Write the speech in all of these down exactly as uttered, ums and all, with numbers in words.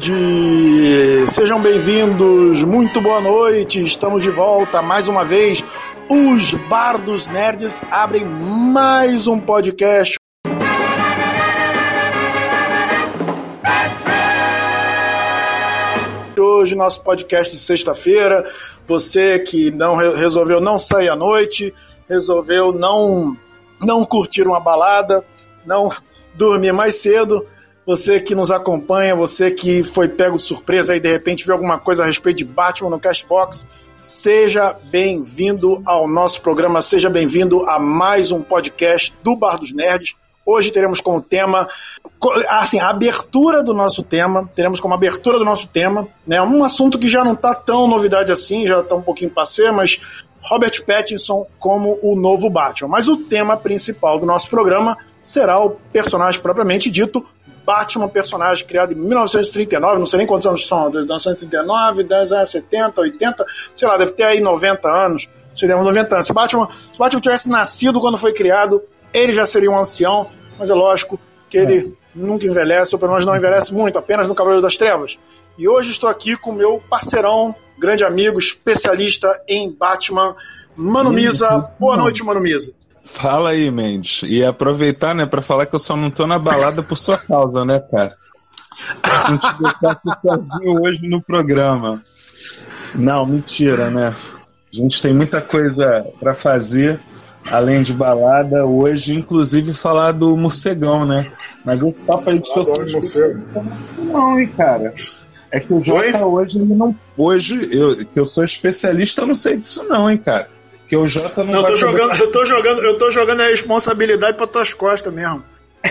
tarde, sejam bem-vindos, muito boa noite, estamos de volta mais uma vez. Os Bardos Nerds abrem mais um podcast. Hoje, nosso podcast de sexta-feira, você que não resolveu não sair à noite, resolveu não, não curtir uma balada, não dormir mais cedo, você que nos acompanha, você que foi pego de surpresa e de repente viu alguma coisa a respeito de Batman no Cashbox, seja bem-vindo ao nosso programa, seja bem-vindo a mais um podcast do Bar dos Nerds. Hoje teremos como tema, assim, a abertura do nosso tema, teremos como abertura do nosso tema, né, um assunto que já não está tão novidade assim, já está um pouquinho passé, mas Robert Pattinson como o novo Batman. Mas o tema principal do nosso programa será o personagem propriamente dito, Batman, personagem criado em mil novecentos e trinta e nove, não sei nem quantos anos são, mil novecentos e trinta e nove, setenta, oitenta, sei lá, deve ter aí noventa anos, se der noventa anos. Se o Batman, se o Batman tivesse nascido quando foi criado, ele já seria um ancião, mas é lógico que ele é. nunca envelhece, ou pelo menos não envelhece muito, apenas no Cavaleiro das Trevas. E hoje estou aqui com o meu parceirão, grande amigo, especialista em Batman, Mano Misa. Boa noite, Mano Misa. Fala aí, Mendes. E aproveitar, né, pra falar que eu só não tô na balada por sua causa, né, cara? Não te deixar aqui sozinho hoje no programa. Não, mentira, né? A gente tem muita coisa pra fazer, além de balada, hoje, inclusive falar do morcegão, né? Mas esse papo aí de que eu sou não, hein, cara? É que o Jota hoje, ele não... Hoje, eu, que eu sou especialista, eu não sei disso não, hein, cara? Que o Jota não, não vai tô jogando, poder... eu tô jogando, eu tô jogando a responsabilidade para tuas costas mesmo.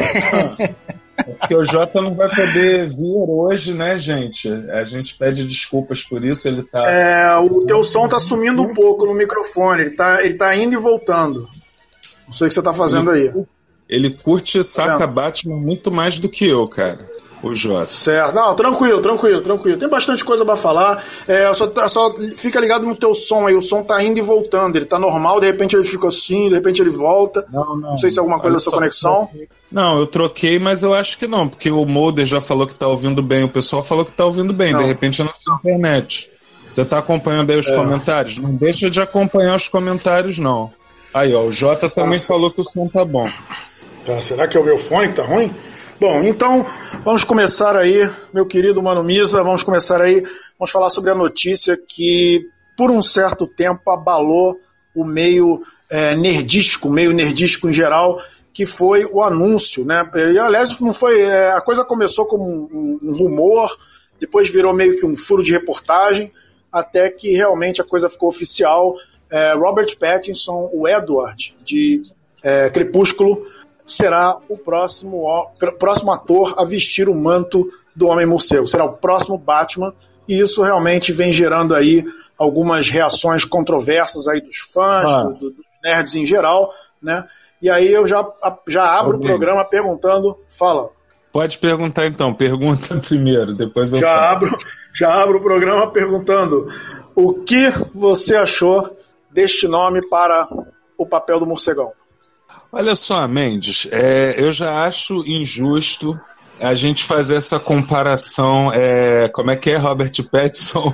Porque o Jota não vai poder vir hoje, né, gente? A gente pede desculpas por isso, ele tá... É, o teu som tá sumindo um pouco no microfone, ele tá, ele tá indo e voltando. Não sei o que você tá fazendo ele, aí. Ele curte e saca tá Batman muito mais do que eu, cara. O Jota. Certo. Não, tranquilo, tranquilo, tranquilo. Tem bastante coisa pra falar. É, só, só fica ligado no teu som aí. O som tá indo e voltando. Ele tá normal, de repente ele fica assim, de repente ele volta. Não, não. Não sei se é alguma coisa da sua conexão. Não, eu troquei, mas eu acho que não, porque o Mulder já falou que tá ouvindo bem, o pessoal falou que tá ouvindo bem. Não. De repente é na sua internet. Você tá acompanhando aí os é. comentários? Não deixa de acompanhar os comentários, não. Aí, ó, o Jota também tá. falou que o som tá bom. Tá, será que é o meu fone que tá ruim? Bom, então vamos começar aí, meu querido Mano Misa, vamos começar aí, vamos falar sobre a notícia que por um certo tempo abalou o meio é, nerdístico, o meio nerdístico em geral, que foi o anúncio, né? E, aliás, não foi, é, a coisa começou como um, um rumor, depois virou meio que um furo de reportagem, até que realmente a coisa ficou oficial. É, Robert Pattinson, o Edward de é, Crepúsculo, será o próximo, próximo ator a vestir o manto do Homem-Morcego. Será o próximo Batman, e isso realmente vem gerando aí algumas reações controversas aí dos fãs, ah. do, do, dos nerds em geral, né? E aí eu já, já abro okay. o programa perguntando, fala. Pode perguntar então, pergunta primeiro, depois eu já falo. abro, já abro o programa perguntando o que você achou deste nome para o papel do morcegão. Olha só, Mendes, é, eu já acho injusto a gente fazer essa comparação, é, como é que é, Robert Pattinson,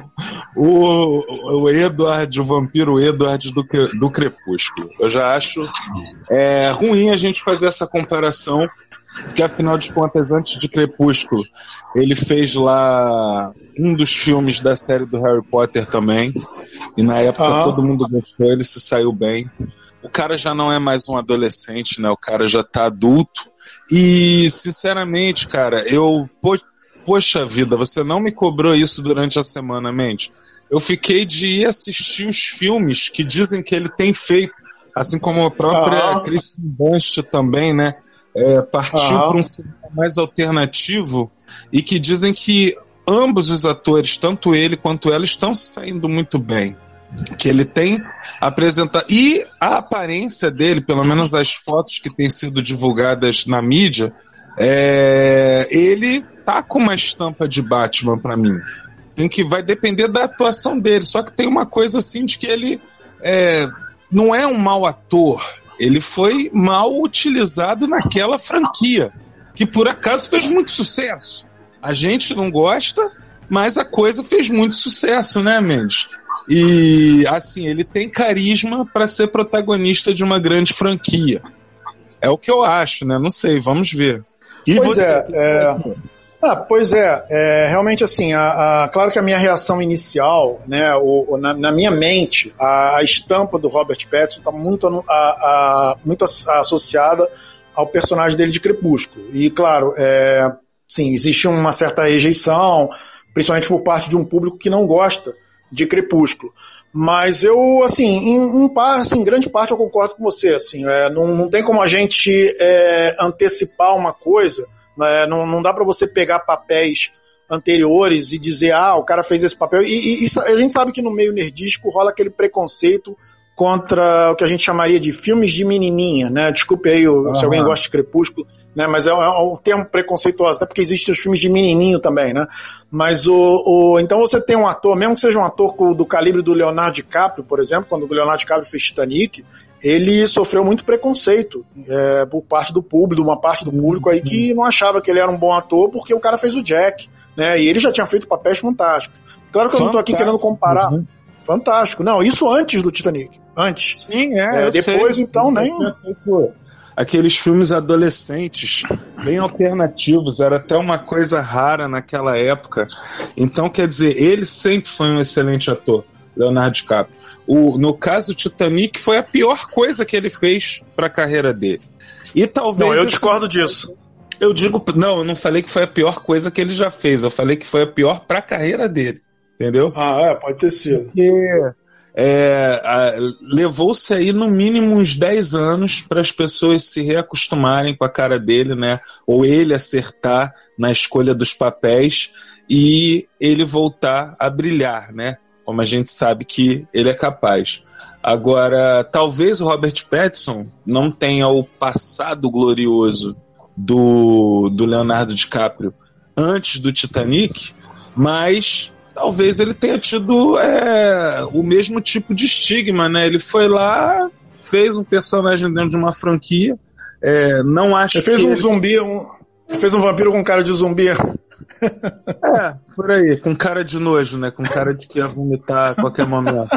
o, o Edward, o vampiro Edward do, do Crepúsculo. Eu já acho é, ruim a gente fazer essa comparação, porque afinal de contas, antes de Crepúsculo, ele fez lá um dos filmes da série do Harry Potter também, e na época uhum. todo mundo gostou, ele se saiu bem. O cara já não é mais um adolescente, né? O cara já tá adulto. E, sinceramente, cara, eu... Po, poxa vida, você não me cobrou isso durante a semana, Mendes. Eu fiquei de ir assistir os filmes que dizem que ele tem feito, assim como a própria ah. Kristen Dunst também, né? É, partiu ah. para um cinema mais alternativo e que dizem que ambos os atores, tanto ele quanto ela, estão saindo muito bem. Que ele tem apresentado, e a aparência dele, pelo menos as fotos que têm sido divulgadas na mídia, é, ele tá com uma estampa de Batman pra mim. Tem que, vai depender da atuação dele, só que tem uma coisa assim de que ele é, não é um mau ator, ele foi mal utilizado naquela franquia, que por acaso fez muito sucesso. A gente não gosta, mas a coisa fez muito sucesso, né, Mendes? E, assim, ele tem carisma para ser protagonista de uma grande franquia. É o que eu acho, né? Não sei, vamos ver. E pois você? é, é... Ah, pois é, é realmente assim, a, a, claro que a minha reação inicial, né, o, o, na, na minha mente, a, a estampa do Robert Pattinson está muito, a, a, muito associada ao personagem dele de Crepúsculo. E, claro, é, sim, existe uma certa rejeição, principalmente por parte de um público que não gosta de Crepúsculo. Mas eu, assim, em, em, assim, em grande parte eu concordo com você. Assim, é, não, não tem como a gente é, antecipar uma coisa. É, não, não dá para você pegar papéis anteriores e dizer, ah, o cara fez esse papel. E, e, e a gente sabe que no meio nerdístico rola aquele preconceito contra o que a gente chamaria de filmes de menininha, né? Desculpe aí o, uhum. se alguém gosta de Crepúsculo, né? Mas é, é um termo preconceituoso, até porque existem os filmes de menininho também, né? Mas o, o então você tem um ator, mesmo que seja um ator do calibre do Leonardo DiCaprio, por exemplo, quando o Leonardo DiCaprio fez Titanic, ele sofreu muito preconceito é, por parte do público, uma parte do público aí que não achava que ele era um bom ator porque o cara fez o Jack, né? E ele já tinha feito papéis fantásticos. Claro que eu não tô aqui querendo comparar. Né? Fantástico. Não, isso antes do Titanic. Antes. Sim, é. é depois, sei. Então, nem... Aqueles filmes adolescentes, bem alternativos, era até uma coisa rara naquela época. Então, quer dizer, ele sempre foi um excelente ator, Leonardo DiCaprio. O, no caso, o Titanic foi a pior coisa que ele fez para a carreira dele. E talvez... Não, eu discordo esse... disso. Eu digo... Não, eu não falei que foi a pior coisa que ele já fez. Eu falei que foi a pior para a carreira dele. Entendeu? Ah, é, pode ter sido. Porque é, levou-se aí no mínimo uns dez anos para as pessoas se reacostumarem com a cara dele, né? Ou ele acertar na escolha dos papéis e ele voltar a brilhar, né? Como a gente sabe que ele é capaz. Agora, talvez o Robert Pattinson não tenha o passado glorioso do, do Leonardo DiCaprio antes do Titanic, mas talvez ele tenha tido é, o mesmo tipo de estigma, né? Ele foi lá, fez um personagem dentro de uma franquia, é, não acho ele fez que... um ele... zumbi, um... Ele fez um vampiro com cara de zumbi. É, por aí, com cara de nojo, né? Com cara de que ia vomitar a qualquer momento.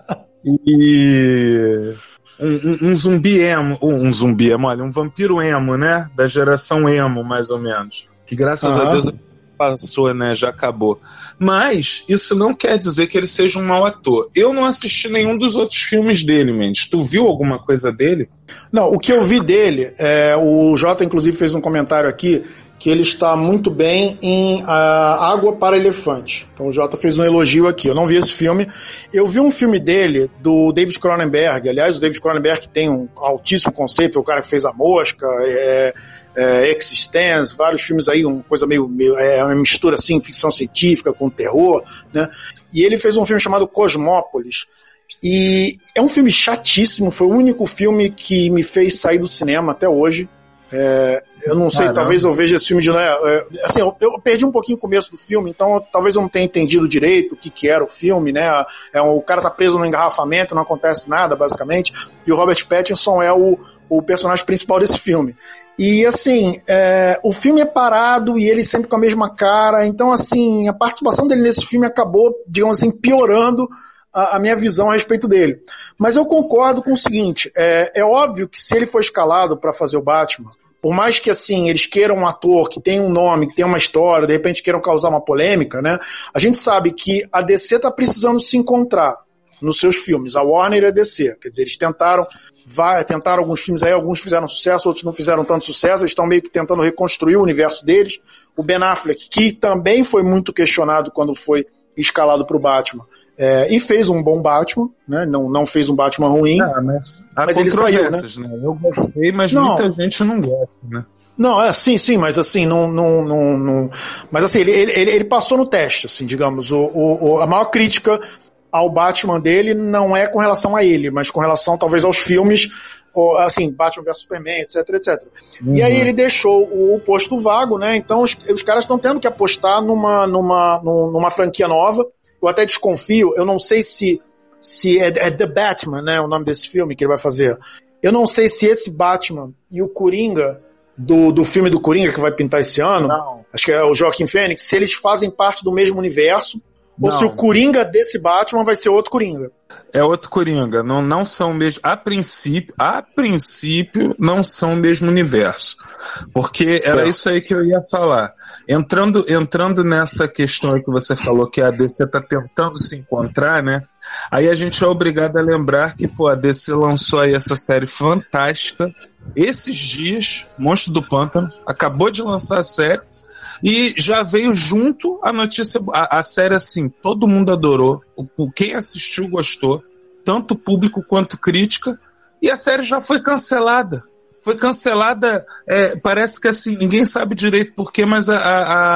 E um, um, um zumbi emo, um zumbi emo, olha, um vampiro emo, né? Da geração emo, mais ou menos. Que graças uhum. a Deus passou, né? Já acabou. Mas isso não quer dizer que ele seja um mau ator. Eu não assisti nenhum dos outros filmes dele, Mendes. Tu viu alguma coisa dele? Não, o que eu vi dele, é, o Jota inclusive fez um comentário aqui que ele está muito bem em uh, Água para Elefante. Então o Jota fez um elogio aqui. Eu não vi esse filme. Eu vi um filme dele, do David Cronenberg. Aliás, o David Cronenberg tem um altíssimo conceito, é o cara que fez A Mosca, é, é, Existence, vários filmes aí, uma coisa meio, meio é uma mistura assim, ficção científica com terror, né? E ele fez um filme chamado Cosmópolis. E é um filme chatíssimo, foi o único filme que me fez sair do cinema até hoje. É, eu não sei, ah, talvez não. eu veja esse filme de novo. É, assim, eu, eu perdi um pouquinho o começo do filme, então eu, talvez eu não tenha entendido direito o que, que era o filme, né? É, o cara tá preso no engarrafamento, não acontece nada, basicamente. E o Robert Pattinson é o, o personagem principal desse filme. E assim, é, o filme é parado e ele sempre com a mesma cara. Então, assim, a participação dele nesse filme acabou, digamos assim, piorando a, a minha visão a respeito dele. Mas eu concordo com o seguinte, é, é óbvio que se ele for escalado para fazer o Batman, por mais que assim eles queiram um ator que tem um nome, que tem uma história, de repente queiram causar uma polêmica, né? A gente sabe que a D C está precisando se encontrar nos seus filmes. A Warner e a D C. Quer dizer, eles tentaram, vai, tentaram alguns filmes aí, alguns fizeram sucesso, outros não fizeram tanto sucesso, eles estão meio que tentando reconstruir o universo deles. O Ben Affleck, que também foi muito questionado quando foi escalado para o Batman, É, e fez um bom Batman, né? não, não fez um Batman ruim, ah, mas, mas ele saiu, né? né? Eu gostei, mas não. Muita gente não gosta, né? Não, é, sim, sim, mas assim, não, não, não, não mas assim, ele, ele, ele passou no teste, assim, digamos, o, o, a maior crítica ao Batman dele não é com relação a ele, mas com relação talvez aos filmes, ou, assim, Batman versus Superman, etc, etcétera. Uhum. E aí ele deixou o, o posto vago, né? Então os, os caras estão tendo que apostar numa, numa, numa franquia nova. Eu até desconfio, eu não sei se, se é, é The Batman, né, o nome desse filme que ele vai fazer. Eu não sei se esse Batman e o Coringa do, do filme do Coringa que vai pintar esse ano, Não. acho que é o Joaquin Phoenix, se eles fazem parte do mesmo universo, Não. ou se o Coringa desse Batman vai ser outro Coringa. É outro Coringa, não, não são o mesmo. A princípio, a princípio, não são o mesmo universo. Porque certo. Era isso aí que eu ia falar. Entrando, entrando nessa questão que você falou, que a D C está tentando se encontrar, né? Aí a gente é obrigado a lembrar que pô, a D C lançou aí essa série fantástica. Esses dias, Monstro do Pântano, acabou de lançar a série. E já veio junto a notícia, a, a série assim, todo mundo adorou, o, quem assistiu gostou, tanto público quanto crítica, e a série já foi cancelada. Foi cancelada, é, parece que assim, ninguém sabe direito porquê, mas a,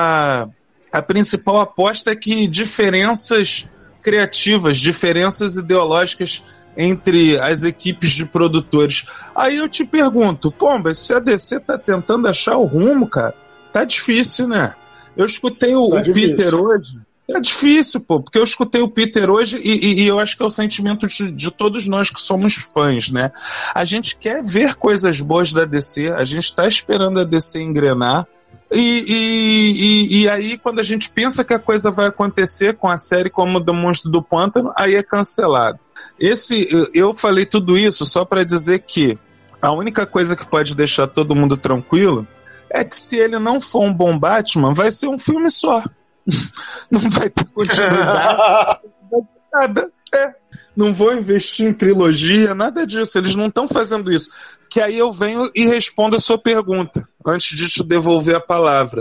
a, a principal aposta é que diferenças criativas, diferenças ideológicas entre as equipes de produtores. Aí eu te pergunto, pomba, se a D C tá tentando achar o rumo, cara, tá difícil, né? Eu escutei o, tá o Peter hoje. Tá difícil, pô, porque eu escutei o Peter hoje e, e, e eu acho que é o sentimento de, de todos nós que somos fãs, né? A gente quer ver coisas boas da D C, a gente tá esperando a D C engrenar. E, e, e, e aí, quando a gente pensa que a coisa vai acontecer com a série como do Monstro do Pântano, aí é cancelado. Esse, eu falei tudo isso só para dizer que a única coisa que pode deixar todo mundo tranquilo é que se ele não for um bom Batman, vai ser um filme só. Não vai ter continuidade, não vai ter nada. É. Não vou investir em trilogia, nada disso. Eles não estão fazendo isso. Que aí eu venho e respondo a sua pergunta, antes de te devolver a palavra.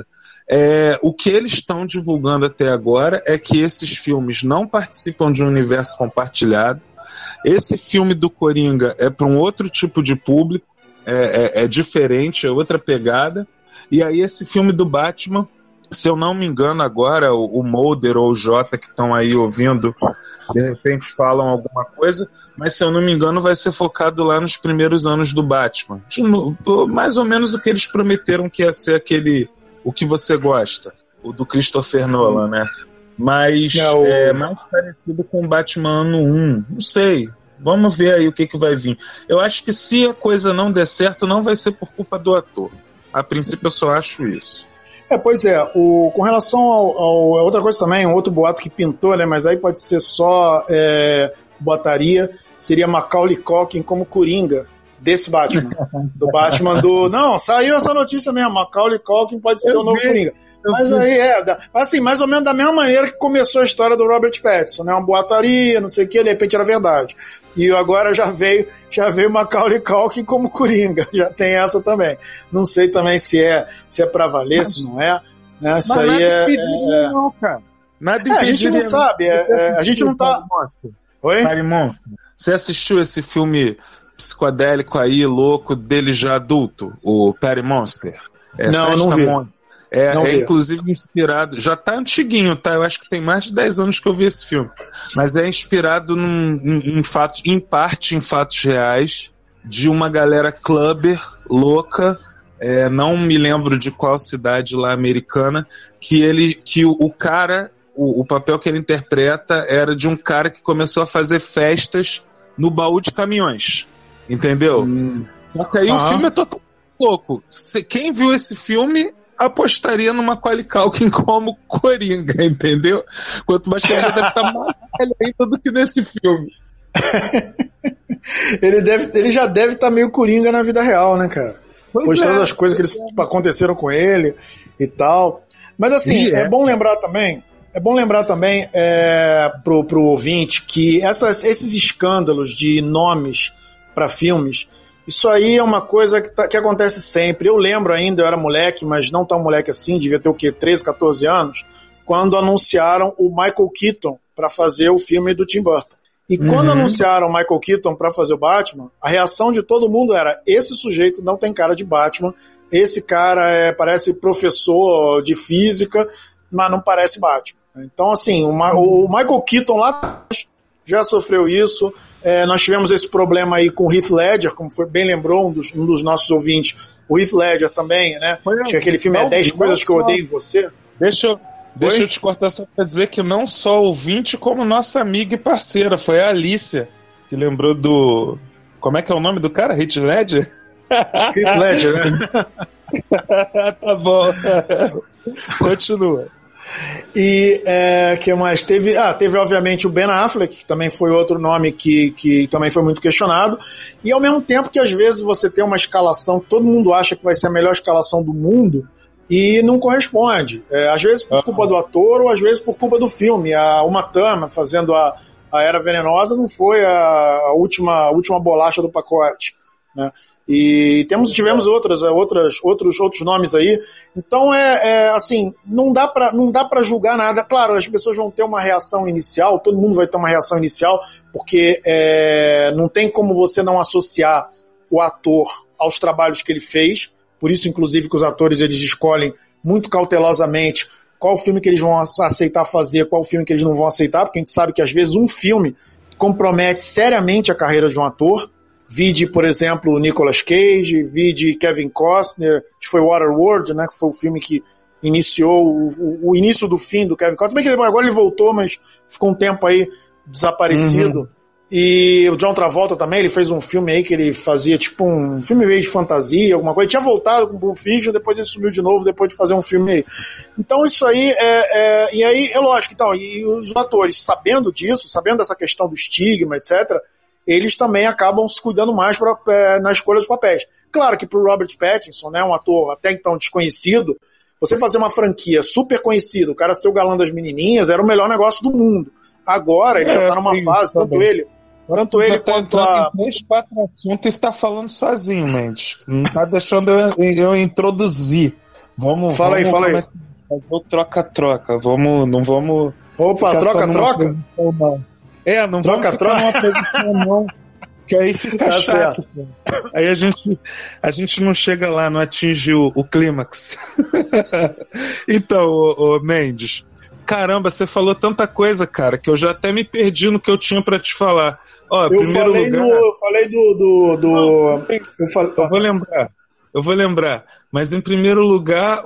É, o que eles estão divulgando até agora é que esses filmes não participam de um universo compartilhado. Esse filme do Coringa é para um outro tipo de público, é, é, é diferente, é outra pegada. E aí esse filme do Batman, se eu não me engano agora, o, o Mulder ou o Jota que estão aí ouvindo, de repente falam alguma coisa, mas se eu não me engano vai ser focado lá nos primeiros anos do Batman. De, mais ou menos o que eles prometeram que ia ser aquele, o que você gosta, o do Christopher Nolan, né? Mas é, o... é mais parecido com o Batman ano um, não sei. Vamos ver aí o que, que vai vir. Eu acho que se a coisa não der certo, não vai ser por culpa do ator. A princípio eu só acho isso. É, pois é, o, com relação ao, ao outra coisa também, um outro boato que pintou, né, mas aí pode ser só é, boataria, seria Macaulay Culkin como Coringa desse Batman, do Batman do... Não, saiu essa notícia mesmo, Macaulay Culkin pode ser eu o novo vi, Coringa. Mas aí é, assim, mais ou menos da mesma maneira que começou a história do Robert Pattinson, né, uma boataria, não sei o que, de repente era verdade. E agora já veio, já veio Macaulay Culkin como Coringa, já tem essa também. Não sei também se é, se é pra valer, mas, se não é. Né? Isso aí é, é... Não, cara. Nada é, a gente não sabe, é, é, a gente não tá... Oi? Você assistiu esse filme psicodélico aí, louco, dele já adulto, o Perry Monster? É, não, não vi. Monster. É, é inclusive inspirado, já tá antiguinho, tá? Eu acho que tem mais de dez anos que eu vi esse filme. Mas é inspirado num, em, em fatos, em parte em fatos reais, de uma galera clubber, louca, é, não me lembro de qual cidade lá americana, que ele, que o, o cara, o, o papel que ele interpreta era de um cara que começou a fazer festas no baú de caminhões. Entendeu? Hum. Só que aí uhum. o filme é totalmente louco. Se, quem viu esse filme apostaria numa Macaulay Culkin como Coringa, entendeu? Quanto mais que ele já deve estar mais velho ainda do que nesse filme. ele, deve, ele já deve estar meio Coringa na vida real, né, cara? Pois é. Todas as coisas que eles, aconteceram com ele e tal. Mas assim, é. é bom lembrar também, é bom lembrar também é, pro, pro ouvinte que essas, esses escândalos de nomes para filmes, isso aí é uma coisa que, tá, que acontece sempre. Eu lembro ainda, eu era moleque, mas não tão moleque assim, devia ter o quê? treze, catorze anos, quando anunciaram o Michael Keaton para fazer o filme do Tim Burton. E uhum. quando anunciaram o Michael Keaton para fazer o Batman, a reação de todo mundo era: esse sujeito não tem cara de Batman, esse cara é, parece professor de física, mas não parece Batman. Então, assim, o, Ma- o Michael Keaton lá atrás já sofreu isso. É, nós tivemos esse problema aí com o Heath Ledger, como foi, bem lembrou um dos, um dos nossos ouvintes, o Heath Ledger também, né? Foi, tinha aquele filme É dez Coisas que Eu Odeio em Você. Deixa eu, deixa eu te cortar só pra dizer que não só ouvinte, como nossa amiga e parceira, foi a Alicia, que lembrou do... Como é que é o nome do cara? Heath Ledger? Heath Ledger, né? Tá bom. Continua. E é, que mais? Teve, ah, teve obviamente o Ben Affleck, que também foi outro nome que, que também foi muito questionado. E ao mesmo tempo que às vezes você tem uma escalação que todo mundo acha que vai ser a melhor escalação do mundo e não corresponde. É, às vezes por culpa do ator ou às vezes por culpa do filme. A Uma Thurman fazendo a, a Era Venenosa não foi a, a, última, a última bolacha do pacote, né? E temos, tivemos outras, outras, outros, outros nomes aí. Então, é, é assim, não dá pra, não dá pra julgar nada. Claro, as pessoas vão ter uma reação inicial, todo mundo vai ter uma reação inicial, porque é, não tem como você não associar o ator aos trabalhos que ele fez. Por isso, inclusive, que os atores eles escolhem muito cautelosamente qual filme que eles vão aceitar fazer, qual filme que eles não vão aceitar, porque a gente sabe que, às vezes, um filme compromete seriamente a carreira de um ator. Vide, por exemplo, o Nicolas Cage, vide Kevin Costner, que foi Waterworld, né, que foi o filme que iniciou o, o, o início do fim do Kevin Costner. Bem que agora ele voltou, mas ficou um tempo aí desaparecido. Uhum. E o John Travolta também, ele fez um filme aí que ele fazia tipo um filme meio de fantasia, alguma coisa. Ele tinha voltado com o Pulp Fiction, depois ele sumiu de novo, depois de fazer um filme aí. Então isso aí é... é e aí, é lógico, então, e os atores, sabendo disso, sabendo dessa questão do estigma, etcétera, eles também acabam se cuidando mais pra, é, na escolha dos papéis. Claro que para o Robert Pattinson, né, um ator até então desconhecido, você fazer uma franquia super conhecida, o cara ser o galã das menininhas, era o melhor negócio do mundo. Agora ele é, já está numa fase, tanto também. ele... Tanto ele tá quanto a... em três, quatro assuntos e está falando sozinho, Mendes. Não está deixando eu, eu introduzir. Vamos, fala vamos, aí, fala aí. Fazer o troca-troca. Vamos, não vamos... Opa, troca-troca? É, não troca, vamos ficar troca. numa posição não, que aí fica tá chato. Pô. Aí a gente, a gente não chega lá, não atinge o, o clímax. Então, ô, ô, Mendes, caramba, você falou tanta coisa, cara, que eu já até me perdi no que eu tinha pra te falar. Ó, eu, primeiro falei lugar, do, eu falei do... do, do... Não, eu, falei... eu vou lembrar, eu vou lembrar. Mas em primeiro lugar,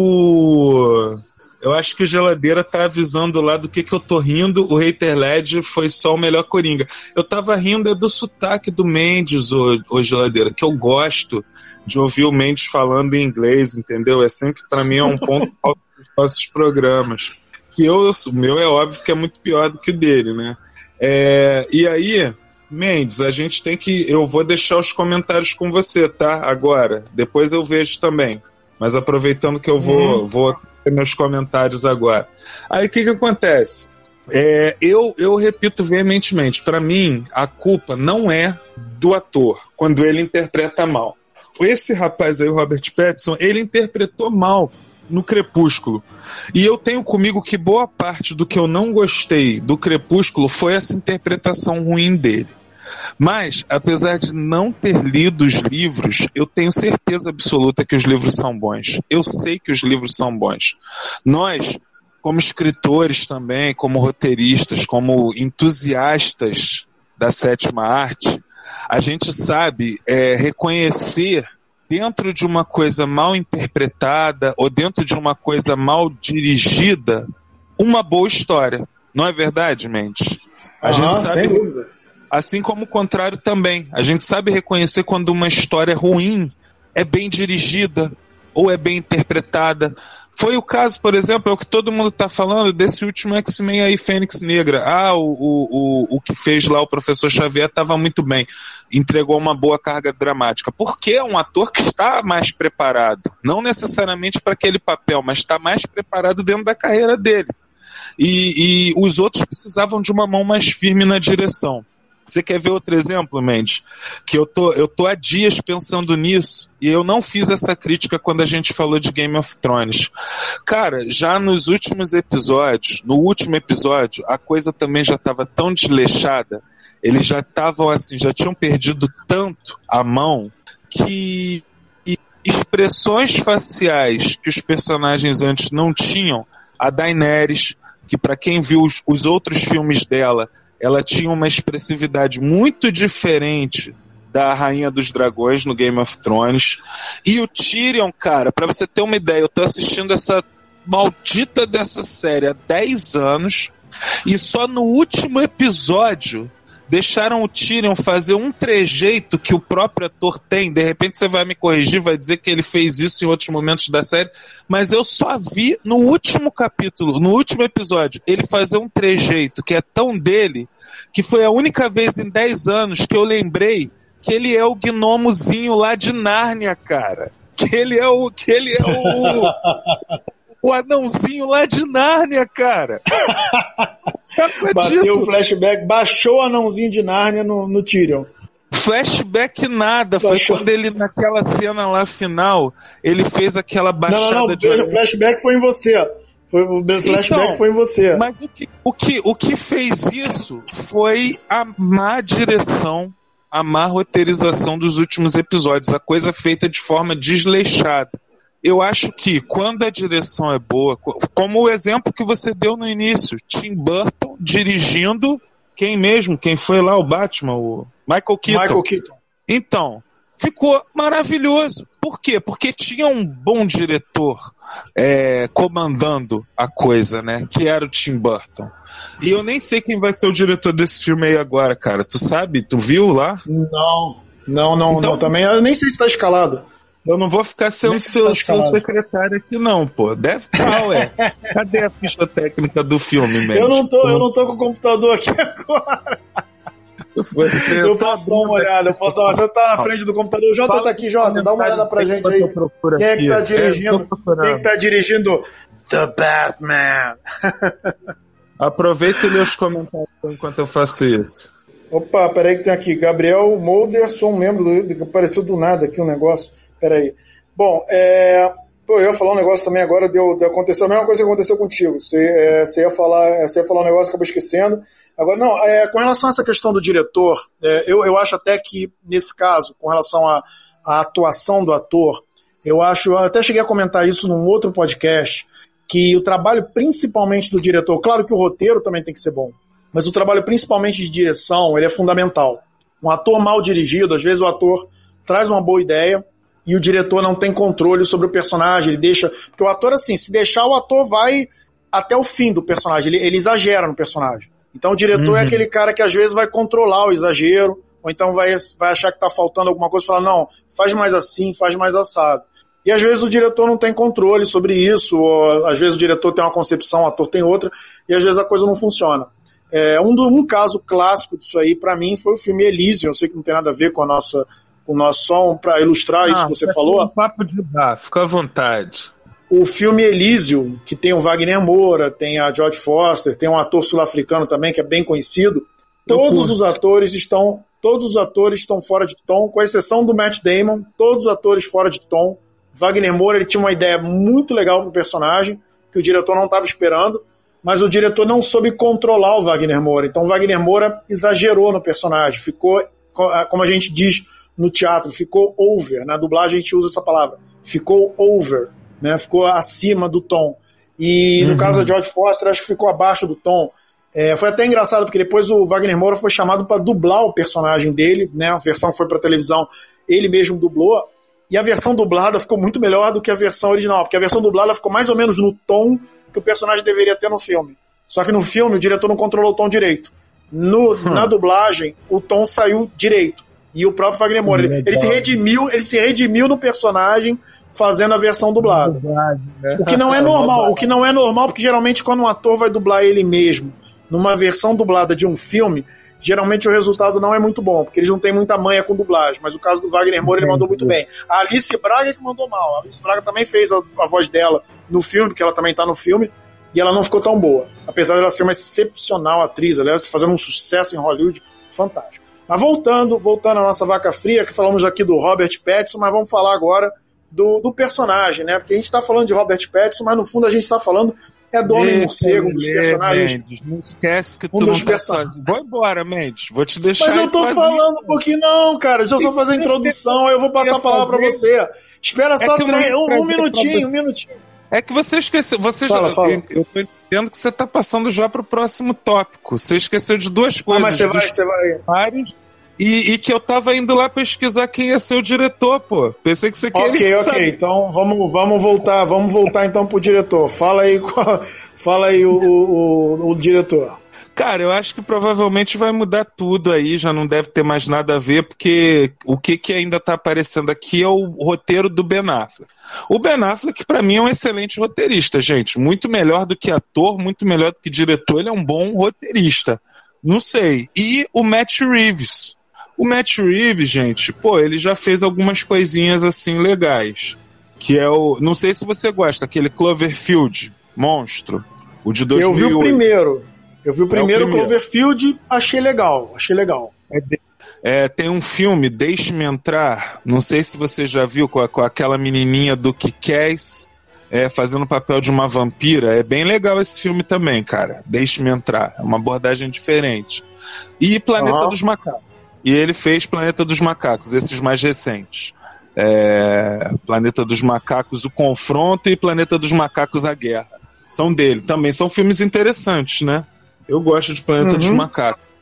o... Eu acho que o Geladeira tá avisando lá do que que eu tô rindo. O Heath Ledger foi só o melhor Coringa. Eu tava rindo é do sotaque do Mendes, ô, ô Geladeira, que eu gosto de ouvir o Mendes falando em inglês, entendeu? É sempre, pra mim, é um ponto alto dos nossos programas. Que eu, o meu é óbvio que é muito pior do que o dele, né? É, e aí, Mendes, a gente tem que... Eu vou deixar os comentários com você, tá? Agora. Depois eu vejo também. Mas aproveitando que eu vou... Hum. vou meus comentários agora. Aí o que que acontece? É, eu, eu repito veementemente, para mim a culpa não é do ator quando ele interpreta mal. Esse rapaz aí, o Robert Pattinson, ele interpretou mal no Crepúsculo. E eu tenho comigo que boa parte do que eu não gostei do Crepúsculo foi essa interpretação ruim dele. Mas, apesar de não ter lido os livros, eu tenho certeza absoluta que os livros são bons. Eu sei que os livros são bons. Nós, como escritores também, como roteiristas, como entusiastas da sétima arte, a gente sabe é, reconhecer dentro de uma coisa mal interpretada ou dentro de uma coisa mal dirigida uma boa história. Não é verdade, Mendes? A ah, gente sabe... sem dúvida. Assim como o contrário também. A gente sabe reconhecer quando uma história ruim é bem dirigida ou é bem interpretada. Foi o caso, por exemplo, é o que todo mundo está falando desse último X-Men aí, Fênix Negra. Ah, o, o, o, o que fez lá o professor Xavier estava muito bem. Entregou uma boa carga dramática. Porque é um ator que está mais preparado. Não necessariamente para aquele papel, mas está mais preparado dentro da carreira dele. E, e os outros precisavam de uma mão mais firme na direção. Você quer ver outro exemplo, Mendes? Que eu tô, eu tô há dias pensando nisso e eu não fiz essa crítica quando a gente falou de Game of Thrones. Cara, já nos últimos episódios, no último episódio, a coisa também já estava tão desleixada, eles já estavam assim, já tinham perdido tanto a mão que expressões faciais que os personagens antes não tinham, a Daenerys, que para quem viu os, os outros filmes dela, ela tinha uma expressividade muito diferente da Rainha dos Dragões no Game of Thrones. E o Tyrion, cara, pra você ter uma ideia, eu tô assistindo essa maldita dessa série há dez anos e só no último episódio deixaram o Tyrion fazer um trejeito que o próprio ator tem. De repente você vai me corrigir, vai dizer que ele fez isso em outros momentos da série, mas eu só vi no último capítulo, no último episódio, ele fazer um trejeito que é tão dele, que foi a única vez em dez anos que eu lembrei que ele é o gnomozinho lá de Nárnia, cara. Que ele é o... Que ele é o... o anãozinho lá de Nárnia, cara. Bateu disso. o flashback, baixou o anãozinho de Nárnia no, no Tyrion. Flashback nada, foi Baixou. quando ele, naquela cena lá final, ele fez aquela baixada não, não, não, de... O flashback foi em você. Foi, o flashback então, foi em você. Mas o que, o, que, o que fez isso foi a má direção, a má roteirização dos últimos episódios, a coisa feita de forma desleixada. Eu acho que quando a direção é boa, como o exemplo que você deu no início, Tim Burton dirigindo quem mesmo? Quem foi lá o Batman? O Michael Keaton. Michael Keaton. Então, ficou maravilhoso. Por quê? Porque tinha um bom diretor é, comandando a coisa, né? Que era o Tim Burton. E eu nem sei quem vai ser o diretor desse filme aí agora, cara. Tu sabe? Tu viu lá? Não, não, não, então, não. Também eu nem sei se tá escalado. Eu não vou ficar sendo seu, seu secretário aqui, não, pô. Deve estar, ué. Cadê a ficha técnica do filme, mesmo? Eu não tô, eu não tô com o computador aqui agora. Você eu posso tá dar uma olhada, eu posso dar uma... Você tá na frente do computador. O Jota tá aqui, Jota. Dá uma olhada pra gente aí. Quem é que tá dirigindo? Quem é que tá dirigindo The Batman? Aproveita e lê os comentários enquanto eu faço isso. Opa, peraí que tem aqui. Gabriel Molder, sou um membro do... Apareceu do nada aqui um negócio. Peraí. Bom, é... Pô, eu ia falar um negócio também agora, deu, deu, aconteceu a mesma coisa que aconteceu contigo. Você, é, você, ia, falar, você ia falar um negócio, acabou esquecendo. Agora, não, é, com relação a essa questão do diretor, é, eu, eu acho até que, nesse caso, com relação à atuação do ator, eu acho, eu até cheguei a comentar isso num outro podcast, que o trabalho principalmente do diretor, claro que o roteiro também tem que ser bom, mas o trabalho principalmente de direção, ele é fundamental. Um ator mal dirigido, às vezes o ator traz uma boa ideia, e o diretor não tem controle sobre o personagem, ele deixa... Porque o ator, assim, se deixar, o ator vai até o fim do personagem, ele, ele exagera no personagem. Então o diretor uhum. é aquele cara que às vezes vai controlar o exagero, ou então vai, vai achar que tá faltando alguma coisa e falar, não, faz mais assim, faz mais assado. E às vezes o diretor não tem controle sobre isso, ou às vezes o diretor tem uma concepção, o ator tem outra, e às vezes a coisa não funciona. É, um, do, um caso clássico disso aí, pra mim, foi o filme Elysium. Eu sei que não tem nada a ver com a nossa... o nosso som, para ilustrar ah, isso que você falou. Um papo de bar, fica à vontade. O filme Elysium, que tem o Wagner Moura, tem a Jodie Foster, tem um ator sul-africano também que é bem conhecido. Todos os atores estão, todos os atores estão fora de tom, com exceção do Matt Damon, todos os atores fora de tom. Wagner Moura, ele tinha uma ideia muito legal pro personagem, que o diretor não estava esperando, mas o diretor não soube controlar o Wagner Moura. Então o Wagner Moura exagerou no personagem, ficou, como a gente diz no teatro, ficou over, na dublagem a gente usa essa palavra, ficou over, né? Ficou acima do tom. E no uhum. caso da Jodie Foster, acho que ficou abaixo do tom. É, foi até engraçado, porque depois o Wagner Moura foi chamado para dublar o personagem dele, né? A versão foi para televisão, ele mesmo dublou, e a versão dublada ficou muito melhor do que a versão original, porque a versão dublada ficou mais ou menos no tom que o personagem deveria ter no filme. Só que no filme o diretor não controlou o tom direito. No, hum. Na dublagem, o tom saiu direito. E o próprio Wagner Moura, ele, ele se redimiu, ele se redimiu no personagem fazendo a versão dublada. O que não é normal, o que não é normal, porque geralmente quando um ator vai dublar ele mesmo numa versão dublada de um filme, geralmente o resultado não é muito bom, porque eles não têm muita manha com dublagem, mas o caso do Wagner Moura ele mandou muito bem. A Alice Braga é que mandou mal, a Alice Braga também fez a, a voz dela no filme, porque ela também tá no filme, e ela não ficou tão boa, apesar de ela ser uma excepcional atriz, ela fazendo um sucesso em Hollywood fantástico. Mas voltando, voltando à nossa vaca fria, que falamos aqui do Robert Pattinson, mas vamos falar agora do, do personagem, né? Porque a gente está falando de Robert Pattinson, mas no fundo a gente está falando é do Homem-Morcego, um dos personagens. Mendes, não esquece que tu um não tá sozinho. Vou embora, Mendes, vou te deixar Mas eu tô sozinho. falando um pouquinho, não, cara. Deixa eu só fazer a introdução, aí eu vou passar a palavra para você. Espera só é um, um minutinho, um minutinho. É que você esqueceu, você fala, já, fala. Eu, eu tô entendendo que você tá passando já pro próximo tópico. Você esqueceu de duas coisas. Ah, mas você vai, você vai. E, e que eu tava indo lá pesquisar quem ia ser o diretor, pô. Pensei que você queria. Ok, ok. Saber. Então vamos, vamos voltar, vamos voltar então pro diretor. Fala aí, fala aí o, o, o, o diretor. Cara, eu acho que provavelmente vai mudar tudo aí, já não deve ter mais nada a ver, porque o que, que ainda tá aparecendo aqui é o roteiro do Ben Affleck. O Ben Affleck, pra mim, é um excelente roteirista, gente. Muito melhor do que ator, muito melhor do que diretor, ele é um bom roteirista. Não sei. E o Matt Reeves. O Matt Reeves, gente, pô, ele já fez algumas coisinhas assim legais. Que é o... Não sei se você gosta, aquele Cloverfield, Monstro, o de dois mil e oito. Eu vi o primeiro. Eu vi o primeiro, é o primeiro. Cloverfield, achei legal, achei legal. É, é, tem um filme, Deixe-me Entrar, não sei se você já viu, com, a, com aquela menininha do Kick-Ass, é, fazendo o papel de uma vampira. É bem legal esse filme também, cara. Deixe-me Entrar, é uma abordagem diferente. E Planeta uhum. dos Macacos. E ele fez Planeta dos Macacos, esses mais recentes. É, Planeta dos Macacos, O Confronto, e Planeta dos Macacos, A Guerra. São dele. Também são filmes interessantes, né? Eu gosto de Planeta uhum. dos Macacos.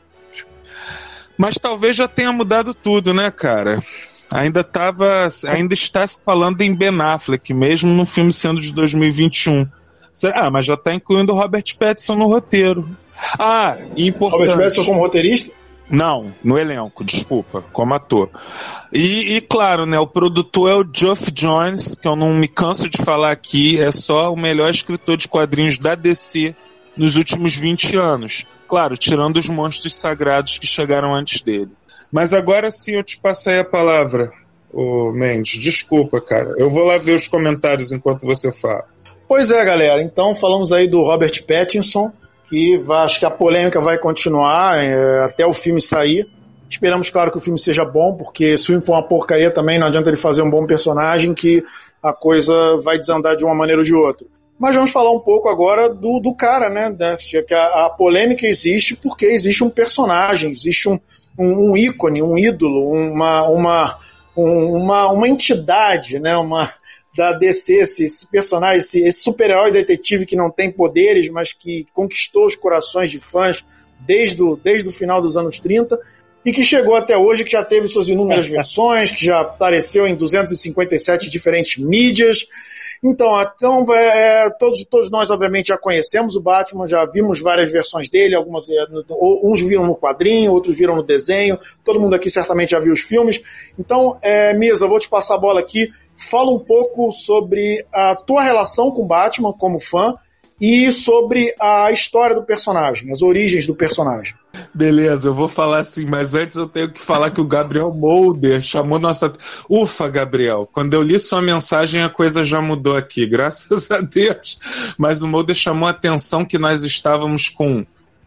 Mas talvez já tenha mudado tudo, né, cara? Ainda, tava, ainda está se falando em Ben Affleck, mesmo no filme sendo de dois mil e vinte e um. Ah, mas já está incluindo o Robert Pattinson no roteiro. Ah, e importante... Robert Pattinson como roteirista? Não, no elenco, desculpa, como ator. E, e claro, né, o produtor é o Geoff Johns, que eu não me canso de falar aqui, é só o melhor escritor de quadrinhos da D C nos últimos vinte anos. Claro, tirando os monstros sagrados que chegaram antes dele. Mas agora sim eu te passei a palavra, ô Mendes. Desculpa, cara. Eu vou lá ver os comentários enquanto você fala. Pois é, galera. Então falamos aí do Robert Pattinson, que vai, acho que a polêmica vai continuar é, até o filme sair. Esperamos, claro, que o filme seja bom, porque se o filme for uma porcaria também, não adianta ele fazer um bom personagem, que a coisa vai desandar de uma maneira ou de outra. Mas vamos falar um pouco agora do, do cara, né? Que a, a polêmica existe porque existe um personagem, existe um, um, um ícone, um ídolo, uma, uma, um, uma, uma entidade, né? Uma, da D C, esse, esse personagem, esse, esse super-herói detetive que não tem poderes, mas que conquistou os corações de fãs desde o, desde o final dos anos trinta e que chegou até hoje, que já teve suas inúmeras versões, que já apareceu em duzentas e cinquenta e sete diferentes mídias. Então, então é, todos, todos nós, obviamente, já conhecemos o Batman, já vimos várias versões dele, algumas, uns viram no quadrinho, outros viram no desenho, todo mundo aqui certamente já viu os filmes. Então, é, Misa, eu vou te passar a bola aqui. Fala um pouco sobre a tua relação com o Batman como fã e sobre a história do personagem, as origens do personagem. Beleza, eu vou falar assim, mas antes eu tenho que falar que o Gabriel Molder chamou nossa... Ufa, Gabriel, quando eu li sua mensagem a coisa já mudou aqui, graças a Deus. Mas o Molder chamou a atenção que nós estávamos com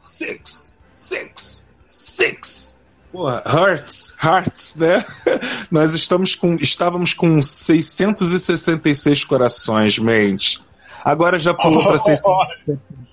six, six, six. Porra, Hearts, Hearts, né? Nós estamos com, estávamos com seiscentos e sessenta e seis corações, mente. Agora já pulou para seiscentos e setenta.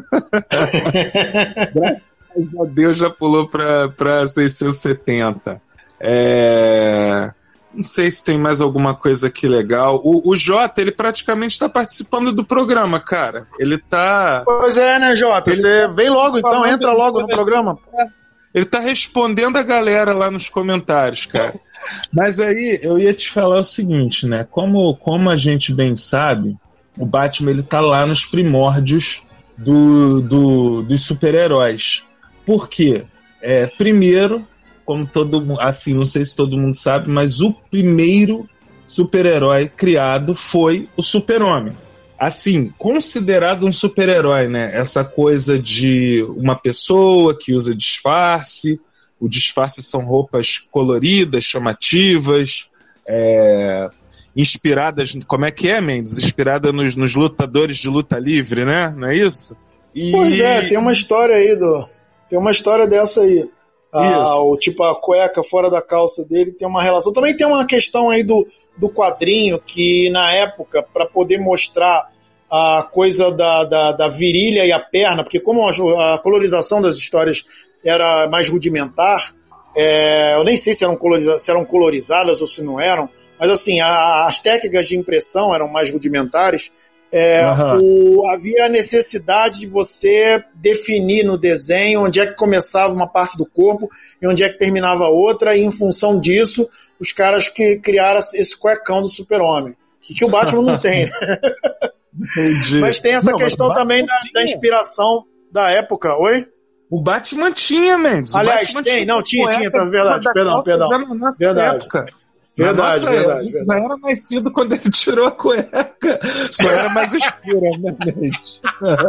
Graças a Deus já pulou para seiscentos e setenta. É... Não sei se tem mais alguma coisa aqui legal. O, o Jota, ele praticamente está participando do programa, cara. Ele tá... Pois é, né, Jota? Ele Você tá vem logo, então, entra logo no programa. Ele tá respondendo a galera lá nos comentários, cara. Mas aí eu ia te falar o seguinte, né? Como, como a gente bem sabe, o Batman ele tá lá nos primórdios do, do, dos super-heróis. Por quê? É, primeiro, como todo mundo, assim, não sei se todo mundo sabe, mas o primeiro super-herói criado foi o Super-Homem. Assim, considerado um super-herói, né? Essa coisa de uma pessoa que usa disfarce, o disfarce são roupas coloridas, chamativas, é, inspiradas, como é que é, Mendes? Inspirada nos, nos lutadores de luta livre, né? Não é isso? E... Pois é, tem uma história aí, do, tem uma história dessa aí. Ah, o, tipo, a cueca fora da calça dele tem uma relação. Também tem uma questão aí do, do quadrinho que, na época, para poder mostrar a coisa da, da, da virilha e a perna, porque como a, a colorização das histórias era mais rudimentar, é, eu nem sei se eram, coloriza, se eram colorizadas ou se não eram, mas assim, a, as técnicas de impressão eram mais rudimentares. É, uhum. o, havia a necessidade de você definir no desenho onde é que começava uma parte do corpo e onde é que terminava a outra, e em função disso os caras que criaram esse cuecão do Super-Homem, que, que o Batman não tem, né? Entendi. Mas tem essa não, questão também da, da inspiração da época. Oi? O Batman tinha, Mendes. Aliás, Batman tem, tinha não, tinha, cueca tinha, tá, verdade, perdão, perdão. Na nossa verdade. época. Verdade, na nossa verdade, época, verdade. já era nascido quando ele tirou a cueca. Só era mais escura, né, Mendes?